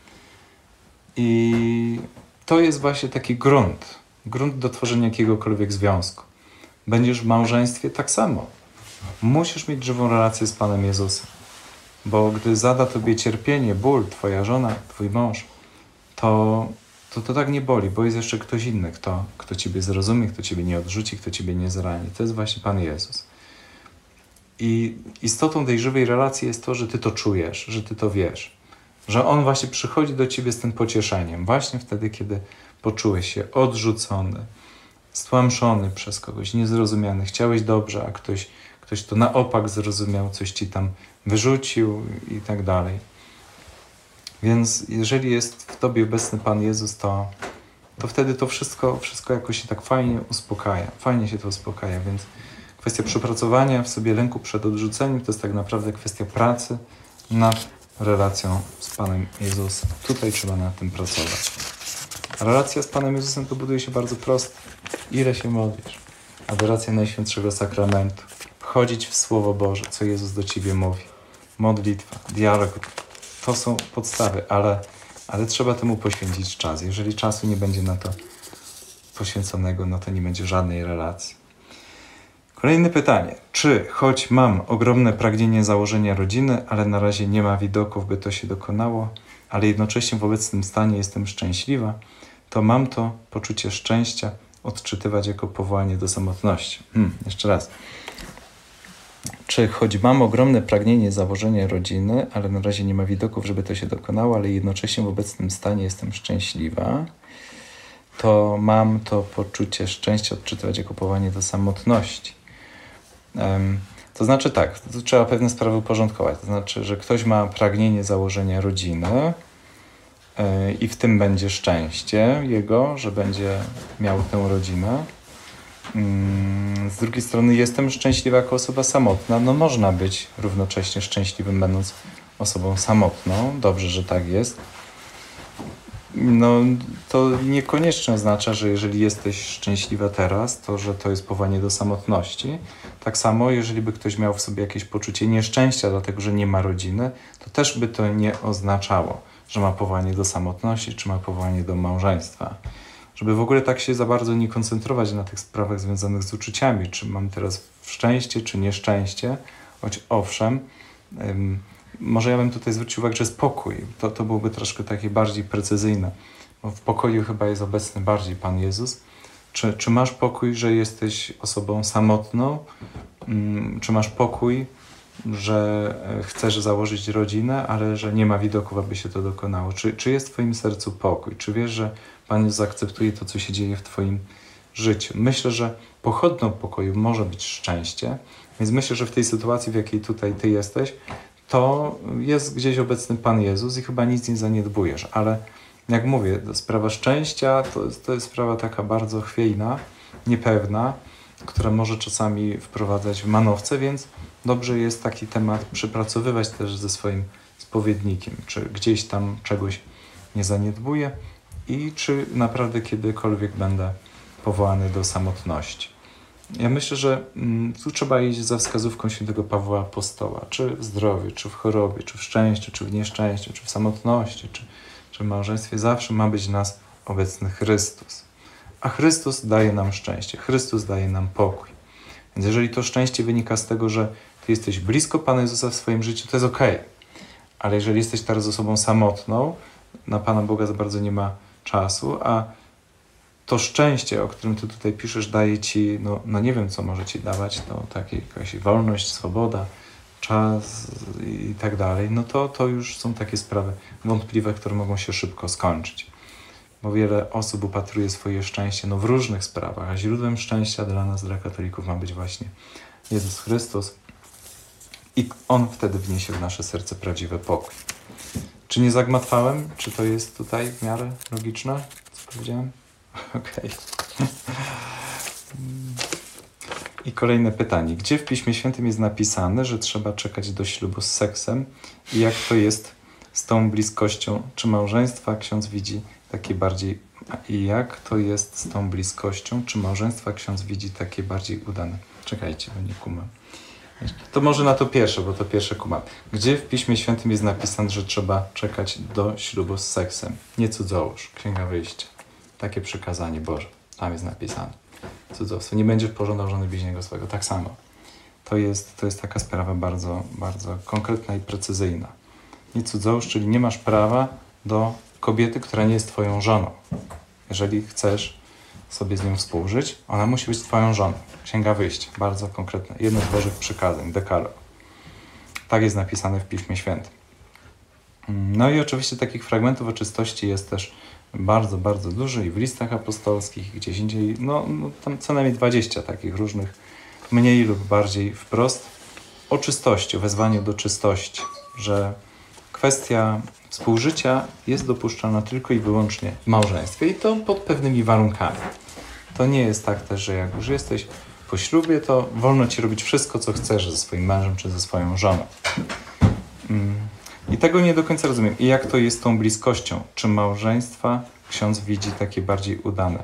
I to jest właśnie taki grunt do tworzenia jakiegokolwiek związku. Będziesz w małżeństwie tak samo. Musisz mieć żywą relację z Panem Jezusem, bo gdy zada Tobie cierpienie, ból, Twoja żona, Twój mąż, to tak nie boli, bo jest jeszcze ktoś inny, kto Ciebie zrozumie, kto Ciebie nie odrzuci, kto Ciebie nie zrani. To jest właśnie Pan Jezus. I istotą tej żywej relacji jest to, że Ty to czujesz, że Ty to wiesz, że On właśnie przychodzi do Ciebie z tym pocieszeniem, właśnie wtedy, kiedy poczułeś się odrzucony, stłamszony przez kogoś, niezrozumiany, chciałeś dobrze, a ktoś to na opak zrozumiał, coś Ci tam wyrzucił i tak dalej. Więc jeżeli jest w Tobie obecny Pan Jezus, to wtedy to wszystko jakoś się tak fajnie się to uspokaja, więc kwestia przepracowania w sobie lęku przed odrzuceniem to jest tak naprawdę kwestia pracy nad relacją z Panem Jezusem. Tutaj trzeba nad tym pracować. Relacja z Panem Jezusem to buduje się bardzo prosto. Ile się modlisz? Adoracja Najświętszego Sakramentu. Wchodzić w Słowo Boże, co Jezus do Ciebie mówi. Modlitwa, dialog. To są podstawy, ale trzeba temu poświęcić czas. Jeżeli czasu nie będzie na to poświęconego, no to nie będzie żadnej relacji. Kolejne pytanie. Czy choć mam ogromne pragnienie założenia rodziny, ale na razie nie ma widoków, by to się dokonało, ale jednocześnie w obecnym stanie jestem szczęśliwa, to mam to poczucie szczęścia odczytywać jako powołanie do samotności. Jeszcze raz. Czy choć mam ogromne pragnienie założenia rodziny, ale na razie nie ma widoków, żeby to się dokonało, ale jednocześnie w obecnym stanie jestem szczęśliwa, to mam to poczucie szczęścia odczytywać jako powołanie do samotności. To znaczy tak, to trzeba pewne sprawy uporządkować. To znaczy, że ktoś ma pragnienie założenia rodziny i w tym będzie szczęście jego, że będzie miał tę rodzinę. Z drugiej strony jestem szczęśliwa jako osoba samotna. No można być równocześnie szczęśliwym, będąc osobą samotną. Dobrze, że tak jest. No to niekoniecznie oznacza, że jeżeli jesteś szczęśliwa teraz, to że to jest powołanie do samotności. Tak samo, jeżeli by ktoś miał w sobie jakieś poczucie nieszczęścia, dlatego że nie ma rodziny, to też by to nie oznaczało, że ma powołanie do samotności, czy ma powołanie do małżeństwa. Żeby w ogóle tak się za bardzo nie koncentrować na tych sprawach związanych z uczuciami, czy mam teraz szczęście, czy nieszczęście, choć owszem, może ja bym tutaj zwrócił uwagę, że spokój, to byłoby troszkę takie bardziej precyzyjne, bo w pokoju chyba jest obecny bardziej Pan Jezus. Czy masz pokój, że jesteś osobą samotną? Czy masz pokój, że chcesz założyć rodzinę, ale że nie ma widoków, aby się to dokonało? Czy jest w Twoim sercu pokój? Czy wiesz, że Pan Jezus zaakceptuje to, co się dzieje w Twoim życiu? Myślę, że pochodną pokoju może być szczęście, więc myślę, że w tej sytuacji, w jakiej tutaj Ty jesteś, to jest gdzieś obecny Pan Jezus i chyba nic nie zaniedbujesz, ale jak mówię, sprawa szczęścia to jest sprawa taka bardzo chwiejna, niepewna, która może czasami wprowadzać w manowce, więc dobrze jest taki temat przepracowywać też ze swoim spowiednikiem, czy gdzieś tam czegoś nie zaniedbuję i czy naprawdę kiedykolwiek będę powołany do samotności. Ja myślę, że tu trzeba iść za wskazówką świętego Pawła Apostoła, czy w zdrowiu, czy w chorobie, czy w szczęściu, czy w nieszczęściu, czy w samotności, czy w małżeństwie. Zawsze ma być w nas obecny Chrystus. A Chrystus daje nam szczęście, Chrystus daje nam pokój. Więc jeżeli to szczęście wynika z tego, że Ty jesteś blisko Pana Jezusa w swoim życiu, to jest okej. Ale jeżeli jesteś teraz osobą samotną, na Pana Boga za bardzo nie ma czasu, a to szczęście, o którym Ty tutaj piszesz, daje Ci, no nie wiem, co może Ci dawać, jakaś wolność, swoboda, czas i tak dalej, no to już są takie sprawy wątpliwe, które mogą się szybko skończyć. Bo wiele osób upatruje swoje szczęście w różnych sprawach, a źródłem szczęścia dla nas, dla katolików, ma być właśnie Jezus Chrystus i On wtedy wniesie w nasze serce prawdziwy pokój. Czy nie zagmatwałem? Czy to jest tutaj w miarę logiczne, co powiedziałem? Okej. I kolejne pytanie. Gdzie w Piśmie Świętym jest napisane, że trzeba czekać do ślubu z seksem? I jak to jest z tą bliskością? Czy małżeństwa ksiądz widzi takie bardziej... I jak to jest z tą bliskością? Czy małżeństwa ksiądz widzi takie bardziej udane? Czekajcie, bo nie kumam. To może na to pierwsze, bo to pierwsze kumam. Gdzie w Piśmie Świętym jest napisane, że trzeba czekać do ślubu z seksem? Nie cudzołóż. Księga Wyjścia. Takie przykazanie Boże. Tam jest napisane. Cudzowstwo. Nie będziesz pożądał żony bliźniego swego. Tak samo. To jest taka sprawa bardzo, bardzo konkretna i precyzyjna. Nie cudzołóż, czyli nie masz prawa do kobiety, która nie jest Twoją żoną. Jeżeli chcesz sobie z nią współżyć, ona musi być Twoją żoną. Księga Wyjścia. Bardzo konkretna. Jedno z Bożych przykazań. Dekalog. Tak jest napisane w Piśmie Świętym. No i oczywiście takich fragmentów o czystości jest też bardzo, bardzo dużo i w listach apostolskich, i gdzieś indziej, tam co najmniej 20 takich różnych, mniej lub bardziej wprost, o czystości, o wezwaniu do czystości, że kwestia współżycia jest dopuszczalna tylko i wyłącznie w małżeństwie i to pod pewnymi warunkami. To nie jest tak też, że jak już jesteś po ślubie, to wolno Ci robić wszystko, co chcesz ze swoim mężem czy ze swoją żoną. I tego nie do końca rozumiem. I jak to jest z tą bliskością? Czy małżeństwa ksiądz widzi takie bardziej udane?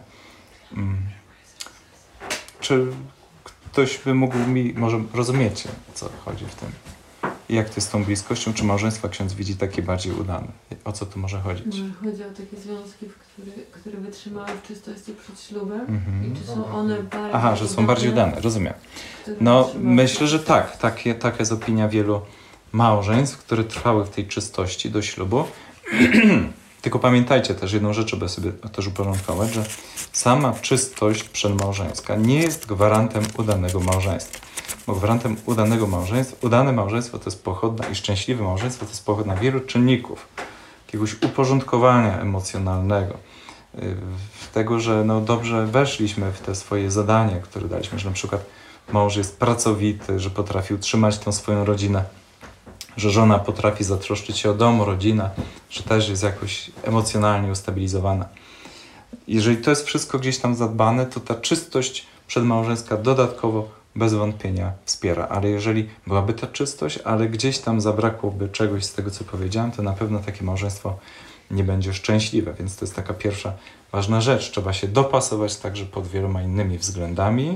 Czy ktoś by mógł mi, może rozumiecie, o co chodzi w tym? I jak to jest z tą bliskością? Czy małżeństwa ksiądz widzi takie bardziej udane? O co tu może chodzić? Może chodzi o takie związki, które wytrzymały w czystości przed ślubem i czy są one bardziej Aha, że są bardziej udane, rozumiem. które No, wytrzymały myślę, że przed tak. Taka jest opinia wielu małżeństw, które trwały w tej czystości do ślubu. Tylko pamiętajcie też jedną rzecz, żeby sobie też uporządkować, że sama czystość przedmałżeńska nie jest gwarantem udanego małżeństwa. Bo gwarantem udanego małżeństwa, udane małżeństwo to jest pochodna i szczęśliwe małżeństwo to jest pochodna wielu czynników. Jakiegoś uporządkowania emocjonalnego. Tego, że no dobrze weszliśmy w te swoje zadania, które daliśmy, że na przykład mąż jest pracowity, że potrafi utrzymać tą swoją rodzinę, że żona potrafi zatroszczyć się o dom, rodzinę, że też jest jakoś emocjonalnie ustabilizowana. Jeżeli to jest wszystko gdzieś tam zadbane, to ta czystość przedmałżeńska dodatkowo bez wątpienia wspiera. Ale jeżeli byłaby ta czystość, ale gdzieś tam zabrakłoby czegoś z tego, co powiedziałem, to na pewno takie małżeństwo nie będzie szczęśliwe. Więc to jest taka pierwsza ważna rzecz. Trzeba się dopasować także pod wieloma innymi względami.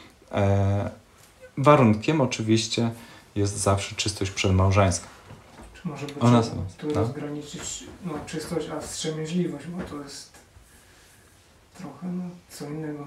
Warunkiem oczywiście jest zawsze czystość przedmałżeńska. Czy może być Ona tu rozgraniczyć czystość, a wstrzemięźliwość, bo to jest trochę co innego.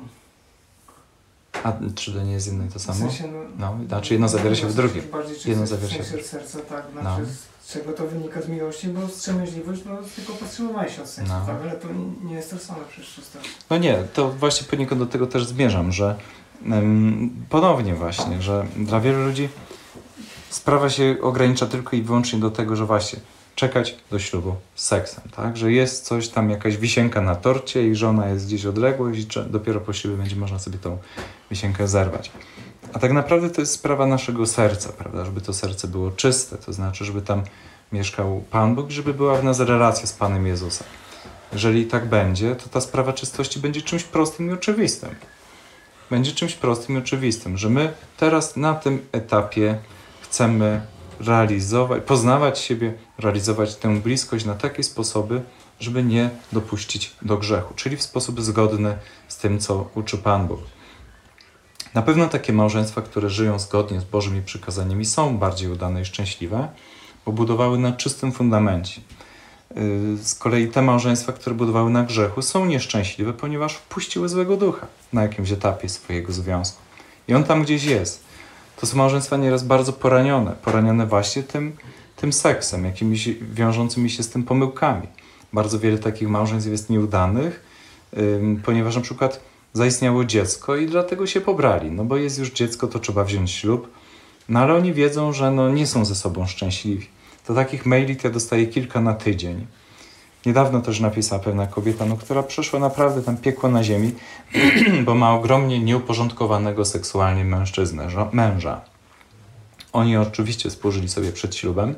A czy to nie jest jedno i to samo? W sensie, Znaczy jedno zawiera się w drugim. Bardziej Jedno czystość zawiera się w sensie serca, tak, No. z czego to wynika z miłości, bo wstrzemięźliwość, tylko powstrzymywanie się od seksu, No. tak, ale to nie jest to samo przecież czystość. No nie, to właśnie poniekąd do tego też zmierzam, że ponownie właśnie, że dla wielu ludzi sprawa się ogranicza tylko i wyłącznie do tego, że właśnie czekać do ślubu z seksem, tak? Że jest coś tam, jakaś wisienka na torcie i żona jest gdzieś odległość i dopiero po ślubie będzie można sobie tą wisienkę zerwać. A tak naprawdę to jest sprawa naszego serca, prawda? Żeby to serce było czyste, to znaczy, żeby tam mieszkał Pan Bóg, żeby była w nas relacja z Panem Jezusem. Jeżeli tak będzie, to ta sprawa czystości będzie czymś prostym i oczywistym. Będzie czymś prostym i oczywistym, że my teraz na tym etapie chcemy realizować, poznawać siebie, realizować tę bliskość na takie sposoby, żeby nie dopuścić do grzechu, czyli w sposób zgodny z tym, co uczy Pan Bóg. Na pewno takie małżeństwa, które żyją zgodnie z Bożymi przykazaniami, są bardziej udane i szczęśliwe, bo budowały na czystym fundamencie. Z kolei te małżeństwa, które budowały na grzechu, są nieszczęśliwe, ponieważ wpuściły złego ducha na jakimś etapie swojego związku. I on tam gdzieś jest. To są małżeństwa nieraz bardzo poranione właśnie tym seksem, jakimiś wiążącymi się z tym pomyłkami. Bardzo wiele takich małżeństw jest nieudanych, ponieważ na przykład zaistniało dziecko i dlatego się pobrali. No bo jest już dziecko, to trzeba wziąć ślub, no ale oni wiedzą, że nie są ze sobą szczęśliwi. To takich maili to ja dostaję kilka na tydzień. Niedawno też napisała pewna kobieta, która przeszła naprawdę tam piekło na ziemi, bo ma ogromnie nieuporządkowanego seksualnie męża. Oni oczywiście współżyli sobie przed ślubem.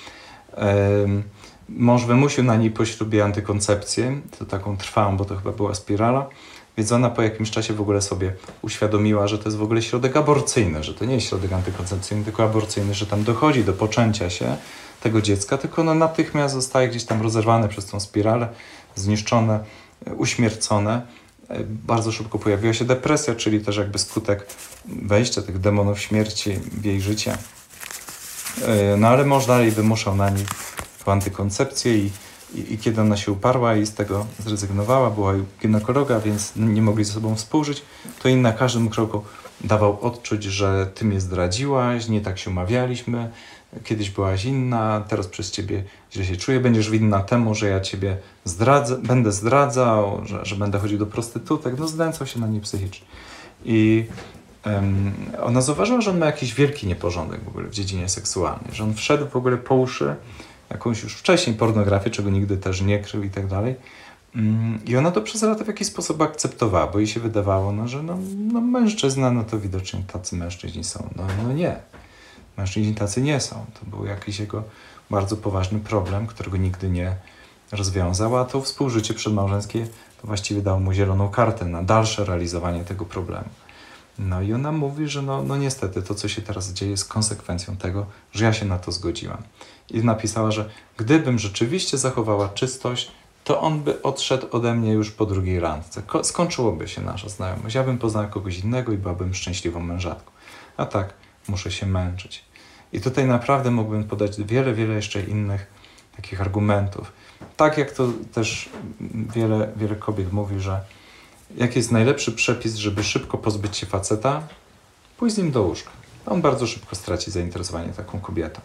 Mąż wymusił na niej po ślubie antykoncepcję, to taką trwałą, bo to chyba była spirala, więc ona po jakimś czasie w ogóle sobie uświadomiła, że to jest w ogóle środek aborcyjny, że to nie jest środek antykoncepcyjny, tylko aborcyjny, że tam dochodzi do poczęcia się tego dziecka, tylko ono natychmiast zostaje gdzieś tam rozerwane przez tą spiralę, zniszczone, uśmiercone. Bardzo szybko pojawiła się depresja, czyli też jakby skutek wejścia tych demonów śmierci w jej życie. No ale mąż dalej wymuszał na niej tą antykoncepcję i kiedy ona się uparła i z tego zrezygnowała, była u ginekologa, więc nie mogli ze sobą współżyć, to jej na każdym kroku dawał odczuć, że ty mnie zdradziłaś, nie tak się umawialiśmy, kiedyś byłaś inna, teraz przez ciebie źle się czuję, będziesz winna temu, że ja ciebie będę zdradzał, że będę chodził do prostytutek, znęcał się na niej psychicznie. I ona zauważyła, że on ma jakiś wielki nieporządek w ogóle w dziedzinie seksualnej, że on wszedł w ogóle po uszy, jakąś już wcześniej pornografię, czego nigdy też nie krył i tak dalej. I ona to przez lata w jakiś sposób akceptowała, bo jej się wydawało, że mężczyzna, to widocznie tacy mężczyźni są. No nie. Mężczyźni tacy nie są. To był jakiś jego bardzo poważny problem, którego nigdy nie rozwiązał, a to współżycie przedmałżeńskie to właściwie dało mu zieloną kartę na dalsze realizowanie tego problemu. No i ona mówi, że no niestety to, co się teraz dzieje, jest konsekwencją tego, że ja się na to zgodziłam. I napisała, że gdybym rzeczywiście zachowała czystość, to on by odszedł ode mnie już po drugiej randce. Skończyłoby się nasza znajomość. Ja bym poznała kogoś innego i byłabym szczęśliwą mężatką. A tak, muszę się męczyć. I tutaj naprawdę mógłbym podać wiele jeszcze innych takich argumentów. Tak jak to też wiele kobiet mówi, że jaki jest najlepszy przepis, żeby szybko pozbyć się faceta? Pójść z nim do łóżka. On bardzo szybko straci zainteresowanie taką kobietą.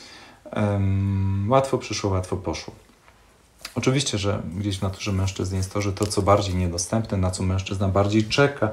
Łatwo przyszło, łatwo poszło. Oczywiście, że gdzieś w naturze mężczyzn jest to, że to, co bardziej niedostępne, na co mężczyzna bardziej czeka,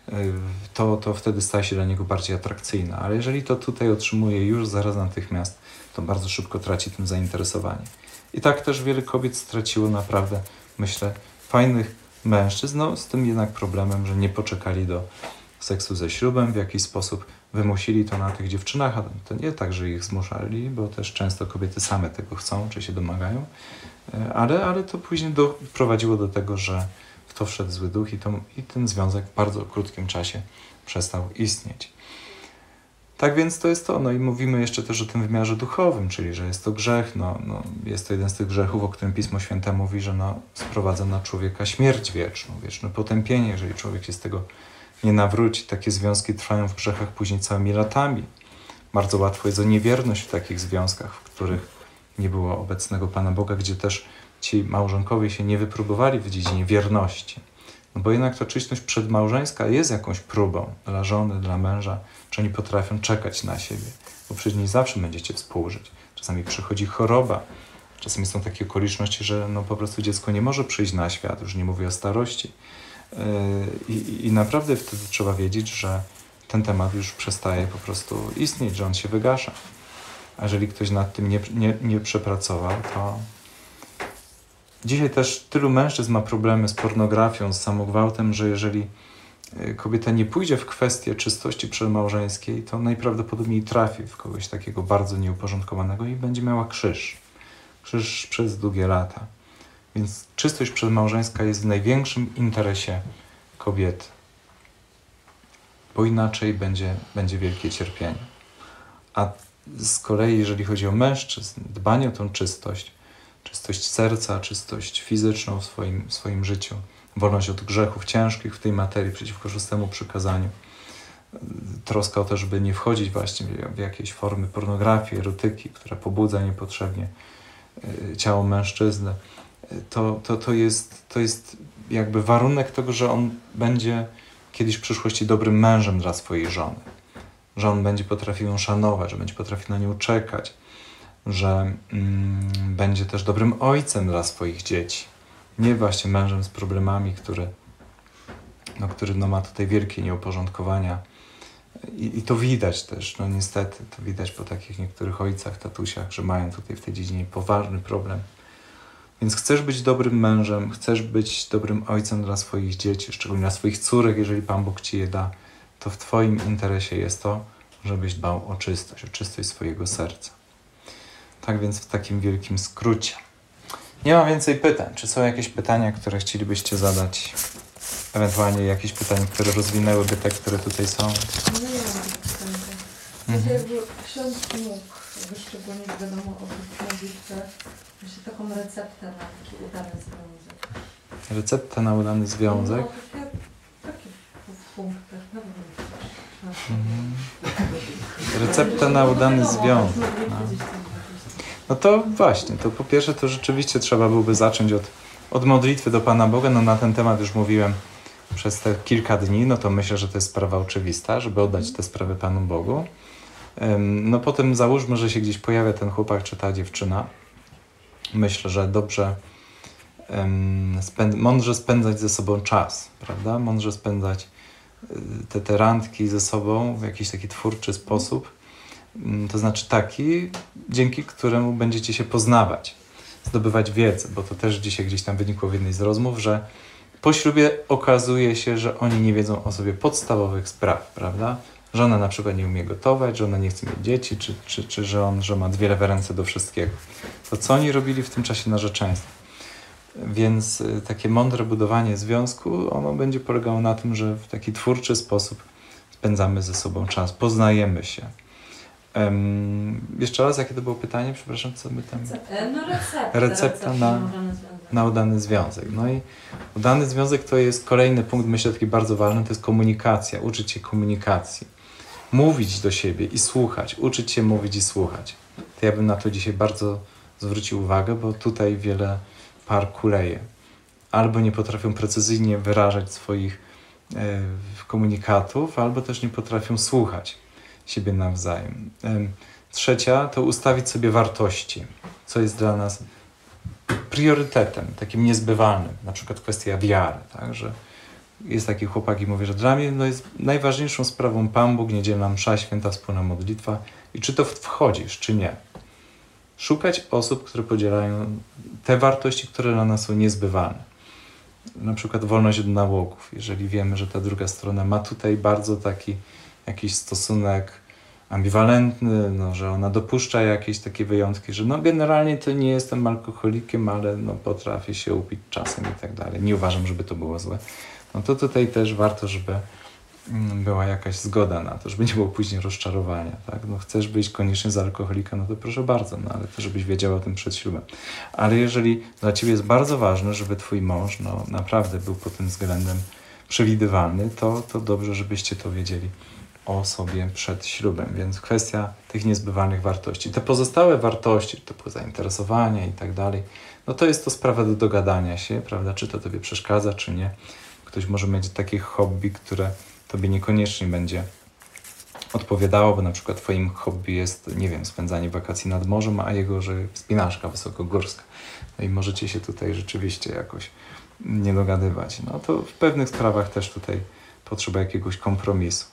to wtedy staje się dla niego bardziej atrakcyjne. Ale jeżeli to tutaj otrzymuje już zaraz natychmiast, to bardzo szybko traci tym zainteresowanie. I tak też wiele kobiet straciło naprawdę, myślę, fajnych mężczyzn, no z tym jednak problemem, że nie poczekali do seksu ze ślubem, w jakiś sposób wymusili to na tych dziewczynach, a to nie tak, że ich zmuszali, bo też często kobiety same tego chcą, czy się domagają, ale to później doprowadziło do tego, że w to wszedł zły duch i ten związek w bardzo krótkim czasie przestał istnieć. Tak więc to jest to. No i mówimy jeszcze też o tym wymiarze duchowym, czyli że jest to grzech. Jest to jeden z tych grzechów, o którym Pismo Święte mówi, że sprowadza na człowieka śmierć wieczną, wieczne potępienie, jeżeli człowiek się z tego nie nawróci. Takie związki trwają w grzechach później całymi latami. Bardzo łatwo jest o niewierność w takich związkach, w których nie było obecnego Pana Boga, gdzie też ci małżonkowie się nie wypróbowali w dziedzinie wierności. No bo jednak ta czystość przedmałżeńska jest jakąś próbą dla żony, dla męża, czy oni potrafią czekać na siebie, bo przecież nie zawsze będziecie współżyć. Czasami przychodzi choroba, czasami są takie okoliczności, że po prostu dziecko nie może przyjść na świat, już nie mówię o starości. I naprawdę wtedy trzeba wiedzieć, że ten temat już przestaje po prostu istnieć, że on się wygasza. A jeżeli ktoś nad tym nie przepracował, to dzisiaj też tylu mężczyzn ma problemy z pornografią, z samogwałtem, że jeżeli kobieta nie pójdzie w kwestię czystości przedmałżeńskiej, to najprawdopodobniej trafi w kogoś takiego bardzo nieuporządkowanego i będzie miała krzyż. Krzyż przez długie lata. Więc czystość przedmałżeńska jest w największym interesie kobiety. Bo inaczej będzie wielkie cierpienie. A z kolei, jeżeli chodzi o mężczyzn, dbanie o tą czystość serca, czystość fizyczną w swoim życiu, wolność od grzechów ciężkich w tej materii przeciwko 6 przykazaniu, troska o to, żeby nie wchodzić właśnie w jakieś formy pornografii, erotyki, która pobudza niepotrzebnie ciało mężczyzny, to jest jakby warunek tego, że on będzie kiedyś w przyszłości dobrym mężem dla swojej żony. Że on będzie potrafił ją szanować, że będzie potrafił na nią czekać, że będzie też dobrym ojcem dla swoich dzieci. Nie właśnie mężem z problemami, który ma tutaj wielkie nieuporządkowania. I to widać też, niestety, to widać po takich niektórych ojcach, tatusiach, że mają tutaj w tej dziedzinie poważny problem. Więc chcesz być dobrym mężem, chcesz być dobrym ojcem dla swoich dzieci, szczególnie dla swoich córek, jeżeli Pan Bóg Ci je da, to w Twoim interesie jest to, żebyś dbał o czystość swojego serca. Tak więc w takim wielkim skrócie. Nie ma więcej pytań. Czy są jakieś pytania, które chcielibyście zadać? Ewentualnie jakieś pytania, które rozwinęłyby te, które tutaj są? No nie mam tych pytań. Znaczy jakby ksiądz mógł wyszczególnić, wiadomo, o modlitwę, właśnie taką receptę na taki udany związek. Recepta na udany związek? No, takie w punktach, no Recepta na udany związek. No to właśnie, to po pierwsze to rzeczywiście trzeba byłoby zacząć od modlitwy do Pana Boga. Na ten temat już mówiłem przez te kilka dni, to myślę, że to jest sprawa oczywista, żeby oddać tę sprawę Panu Bogu. Potem załóżmy, że się gdzieś pojawia ten chłopak czy ta dziewczyna. Myślę, że dobrze mądrze spędzać ze sobą czas, prawda? Mądrze spędzać te randki ze sobą w jakiś taki twórczy sposób. To znaczy taki, dzięki któremu będziecie się poznawać, zdobywać wiedzę, bo to też dzisiaj gdzieś tam wynikło w jednej z rozmów, że po ślubie okazuje się, że oni nie wiedzą o sobie podstawowych spraw, prawda? Że ona na przykład nie umie gotować, że ona nie chce mieć dzieci, czy że ma dwie lewe ręce do wszystkiego. To co oni robili w tym czasie narzeczeństwa? Więc takie mądre budowanie związku, ono będzie polegało na tym, że w taki twórczy sposób spędzamy ze sobą czas, poznajemy się. Jeszcze raz, jakie to było pytanie? Przepraszam, co my tam... Recepta na udany związek. No i udany związek to jest kolejny punkt, myślę, taki bardzo ważny, to jest komunikacja, uczyć się komunikacji. Mówić do siebie i słuchać, uczyć się mówić i słuchać. To ja bym na to dzisiaj bardzo zwrócił uwagę, bo tutaj wiele par kuleje. Albo nie potrafią precyzyjnie wyrażać swoich komunikatów, albo też nie potrafią słuchać siebie nawzajem. Trzecia to ustawić sobie wartości, co jest dla nas priorytetem, takim niezbywalnym, na przykład kwestia wiary, tak, że jest taki chłopak i mówi, że dla mnie jest najważniejszą sprawą Pan Bóg, niedzielna msza, święta wspólna modlitwa i czy to wchodzisz, czy nie. Szukać osób, które podzielają te wartości, które dla nas są niezbywalne. Na przykład wolność od nałogów. Jeżeli wiemy, że ta druga strona ma tutaj bardzo taki jakiś stosunek ambiwalentny, no, że ona dopuszcza jakieś takie wyjątki, że no generalnie to nie jestem alkoholikiem, ale no potrafię się upić czasem i tak dalej. Nie uważam, żeby to było złe. No to tutaj też warto, żeby była jakaś zgoda na to, żeby nie było później rozczarowania. Tak? No chcesz być koniecznie z alkoholika, no to proszę bardzo, no ale to żebyś wiedziała o tym przed ślubem. Ale jeżeli dla ciebie jest bardzo ważne, żeby twój mąż no, naprawdę był pod tym względem przewidywalny, to dobrze, żebyście to wiedzieli o sobie przed ślubem. Więc kwestia tych niezbywalnych wartości. Te pozostałe wartości, typu zainteresowania i tak dalej, no to jest to sprawa do dogadania się, prawda? Czy to tobie przeszkadza, czy nie. Ktoś może mieć takie hobby, które tobie niekoniecznie będzie odpowiadało, bo na przykład twoim hobby jest, nie wiem, spędzanie wakacji nad morzem, a jego, że wspinaczka wysokogórska. No i możecie się tutaj rzeczywiście jakoś nie dogadywać. No to w pewnych sprawach też tutaj potrzeba jakiegoś kompromisu.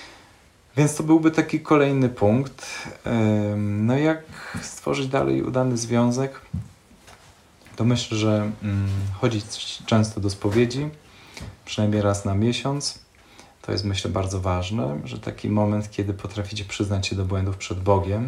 Więc to byłby taki kolejny punkt. No jak stworzyć dalej udany związek? To myślę, że chodzić często do spowiedzi, przynajmniej raz na miesiąc. To jest, myślę, bardzo ważne, że taki moment, kiedy potraficie przyznać się do błędów przed Bogiem,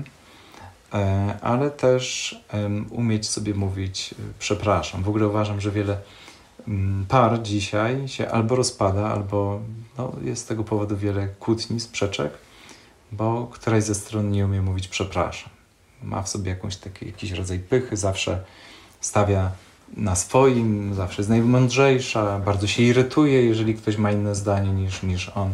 ale też umieć sobie mówić przepraszam. W ogóle uważam, że wiele par dzisiaj się albo rozpada, albo no, jest z tego powodu wiele kłótni, sprzeczek, bo któraś ze stron nie umie mówić przepraszam. Ma w sobie jakiś rodzaj pychy, zawsze stawia na swoim, zawsze jest najmądrzejsza, bardzo się irytuje, jeżeli ktoś ma inne zdanie niż on.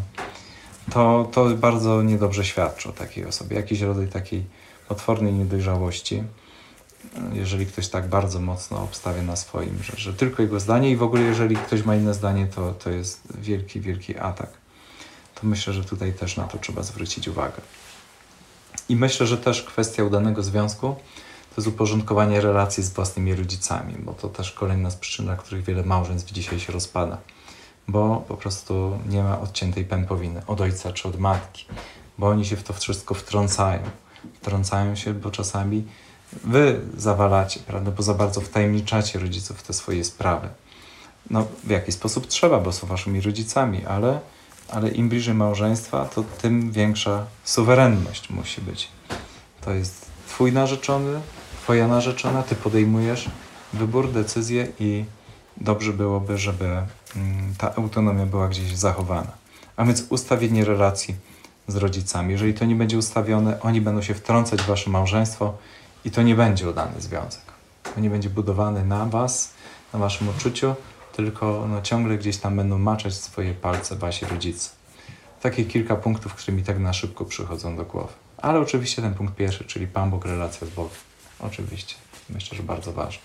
To bardzo niedobrze świadczy o takiej osobie. Jakiś rodzaj takiej potwornej niedojrzałości, jeżeli ktoś tak bardzo mocno obstawia na swoim, że tylko jego zdanie i w ogóle jeżeli ktoś ma inne zdanie, to jest wielki, wielki atak. To myślę, że tutaj też na to trzeba zwrócić uwagę. I myślę, że też kwestia udanego związku to jest uporządkowanie relacji z własnymi rodzicami, bo to też kolejna z przyczyn, dla których wiele małżeństw dzisiaj się rozpada, bo po prostu nie ma odciętej pępowiny od ojca czy od matki, bo oni się w to wszystko wtrącają. Wtrącają się, bo czasami wy zawalacie, prawda, bo za bardzo wtajemniczacie rodziców w te swoje sprawy. No, w jakiś sposób trzeba, bo są waszymi rodzicami, ale im bliżej małżeństwa, to tym większa suwerenność musi być. To jest twój narzeczony, twoja narzeczona, ty podejmujesz wybór, decyzję i dobrze byłoby, żeby ta autonomia była gdzieś zachowana. A więc ustawienie relacji z rodzicami. Jeżeli to nie będzie ustawione, oni będą się wtrącać w wasze małżeństwo i to nie będzie udany związek. To nie będzie budowany na was, na waszym uczuciu, tylko no, ciągle gdzieś tam będą maczać swoje palce wasi rodzice. Takie kilka punktów, które mi tak na szybko przychodzą do głowy. Ale oczywiście ten punkt pierwszy, czyli Pan Bóg, relacja z Bogiem. Oczywiście. Myślę, że bardzo ważny.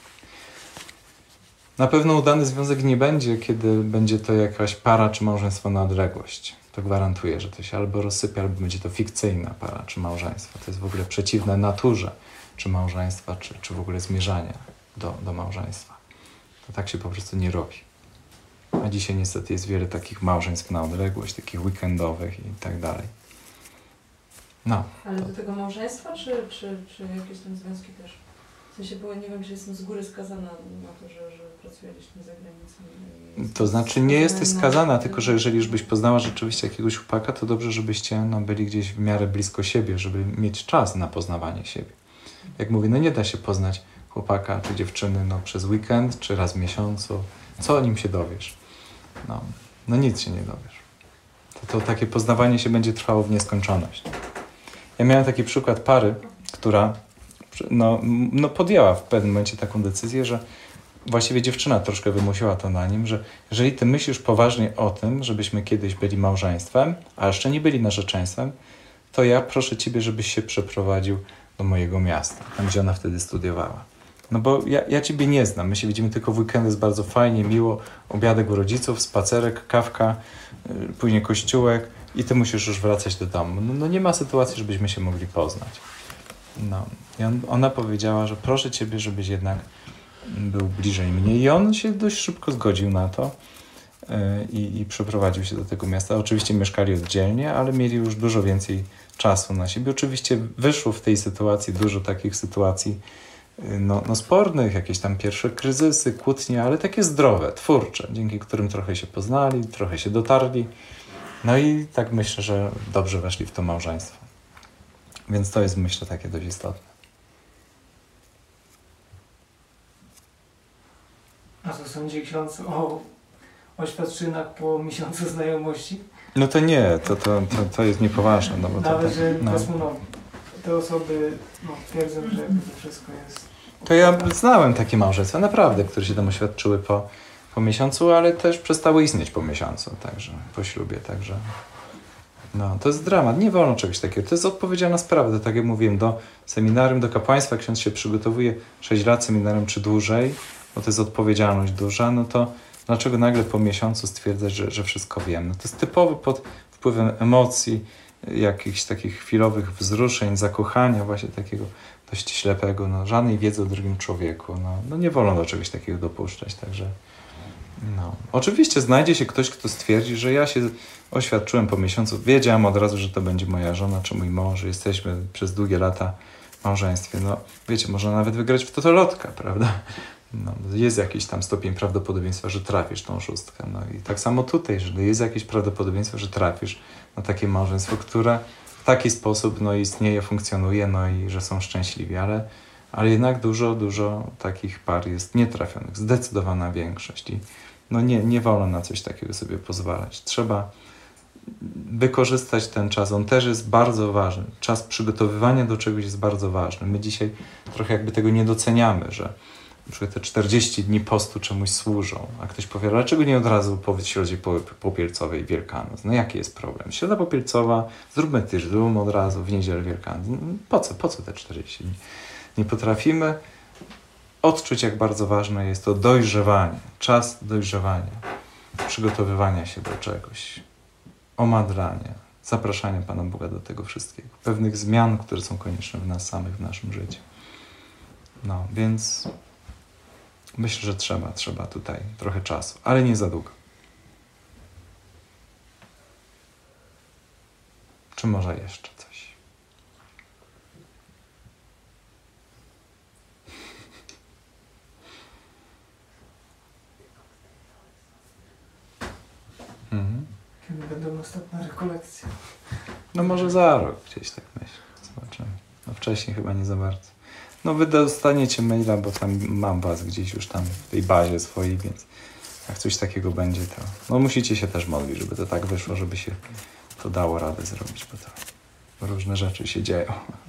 Na pewno udany związek nie będzie, kiedy będzie to jakaś para czy małżeństwo na odległość. To gwarantuję, że to się albo rozsypie, albo będzie to fikcyjna para czy małżeństwo. To jest w ogóle przeciwne naturze czy małżeństwa, czy w ogóle zmierzania do małżeństwa. To tak się po prostu nie robi. A dzisiaj niestety jest wiele takich małżeństw na odległość, takich weekendowych i tak dalej. No. Ale do tego małżeństwa, czy jakieś tam związki też? W sensie, bo nie wiem, czy jestem z góry skazana na to, że pracuję gdzieś tam za granicą. To znaczy nie jesteś skazana, tylko że jeżeli już byś poznała rzeczywiście jakiegoś chłopaka, to dobrze, żebyście byli gdzieś w miarę blisko siebie, żeby mieć czas na poznawanie siebie. Jak mówię, no nie da się poznać chłopaka czy dziewczyny przez weekend, czy raz w miesiącu. Co o nim się dowiesz? No nic się nie dowiesz. to takie poznawanie się będzie trwało w nieskończoność. Ja miałem taki przykład pary, która podjęła w pewnym momencie taką decyzję, że właściwie dziewczyna troszkę wymusiła to na nim, że jeżeli ty myślisz poważnie o tym, żebyśmy kiedyś byli małżeństwem, a jeszcze nie byli narzeczeństwem, to ja proszę ciebie, żebyś się przeprowadził do mojego miasta, tam gdzie ona wtedy studiowała. No bo ja ciebie nie znam, my się widzimy tylko w weekendy, jest bardzo fajnie, miło, obiadek u rodziców, spacerek, kawka, później kościółek i ty musisz już wracać do domu. No nie ma sytuacji, żebyśmy się mogli poznać. No i ona powiedziała, że proszę ciebie, żebyś jednak był bliżej mnie i on się dość szybko zgodził na to i przeprowadził się do tego miasta. Oczywiście mieszkali oddzielnie, ale mieli już dużo więcej czasu na siebie. Oczywiście wyszło w tej sytuacji dużo takich sytuacji spornych, jakieś tam pierwsze kryzysy, kłótnie, ale takie zdrowe, twórcze, dzięki którym trochę się poznali, trochę się dotarli. No i tak myślę, że dobrze weszli w to małżeństwo. Więc to jest, myślę, takie dość istotne. A co sądzi ksiądz o oświadczynach po miesiącu znajomości? No to nie, to jest niepoważne. No bo nawet, to, że te osoby twierdzą, że to wszystko jest... To ja znałem takie małżeństwa, naprawdę, które się tam oświadczyły po miesiącu, ale też przestały istnieć po miesiącu, także po ślubie, także... to jest dramat, nie wolno czegoś takiego. To jest odpowiedzialna sprawa, tak jak mówiłem, do seminarium, do kapłaństwa, ksiądz się przygotowuje 6 lat seminarium czy dłużej, bo to jest odpowiedzialność duża, no to dlaczego nagle po miesiącu stwierdzać, że wszystko wiem? No to jest typowo pod wpływem emocji, jakichś takich chwilowych wzruszeń, zakochania, właśnie takiego dość ślepego, żadnej wiedzy o drugim człowieku. Nie wolno do czegoś takiego dopuszczać, także oczywiście znajdzie się ktoś, kto stwierdzi, że ja się oświadczyłem po miesiącu, wiedziałem od razu, że to będzie moja żona czy mój mąż, jesteśmy przez długie lata w małżeństwie. Wiecie, można nawet wygrać w totolotka, prawda? Jest jakiś tam stopień prawdopodobieństwa, że trafisz tą szóstkę. I tak samo tutaj, że jest jakieś prawdopodobieństwo, że trafisz na takie małżeństwo, które w taki sposób istnieje, funkcjonuje, i że są szczęśliwi, ale jednak dużo takich par jest nietrafionych, zdecydowana większość i nie wolno na coś takiego sobie pozwalać. Trzeba wykorzystać ten czas, on też jest bardzo ważny. Czas przygotowywania do czegoś jest bardzo ważny. My dzisiaj trochę jakby tego nie doceniamy, że na przykład te 40 dni postu czemuś służą, a ktoś powie, dlaczego nie od razu po środzie popielcowej Wielkanoc? Jaki jest problem? Środa popielcowa, zróbmy tyżdżum od razu w niedzielę Wielkanoc. Po co te 40 dni? Nie potrafimy odczuć, jak bardzo ważne jest to dojrzewanie, czas dojrzewania, przygotowywania się do czegoś, omadrania, zapraszania Pana Boga do tego wszystkiego, pewnych zmian, które są konieczne w nas samych, w naszym życiu. Więc myślę, że trzeba tutaj trochę czasu, ale nie za długo. Czy może jeszcze coś? Kiedy będą następne rekolekcje? Może za rok gdzieś, tak myślę. Zobaczymy. Wcześniej chyba nie za bardzo. Wy dostaniecie maila, bo tam mam was gdzieś już tam w tej bazie swojej, więc jak coś takiego będzie, to musicie się też modlić, żeby to tak wyszło, żeby się to dało radę zrobić, bo to różne rzeczy się dzieją.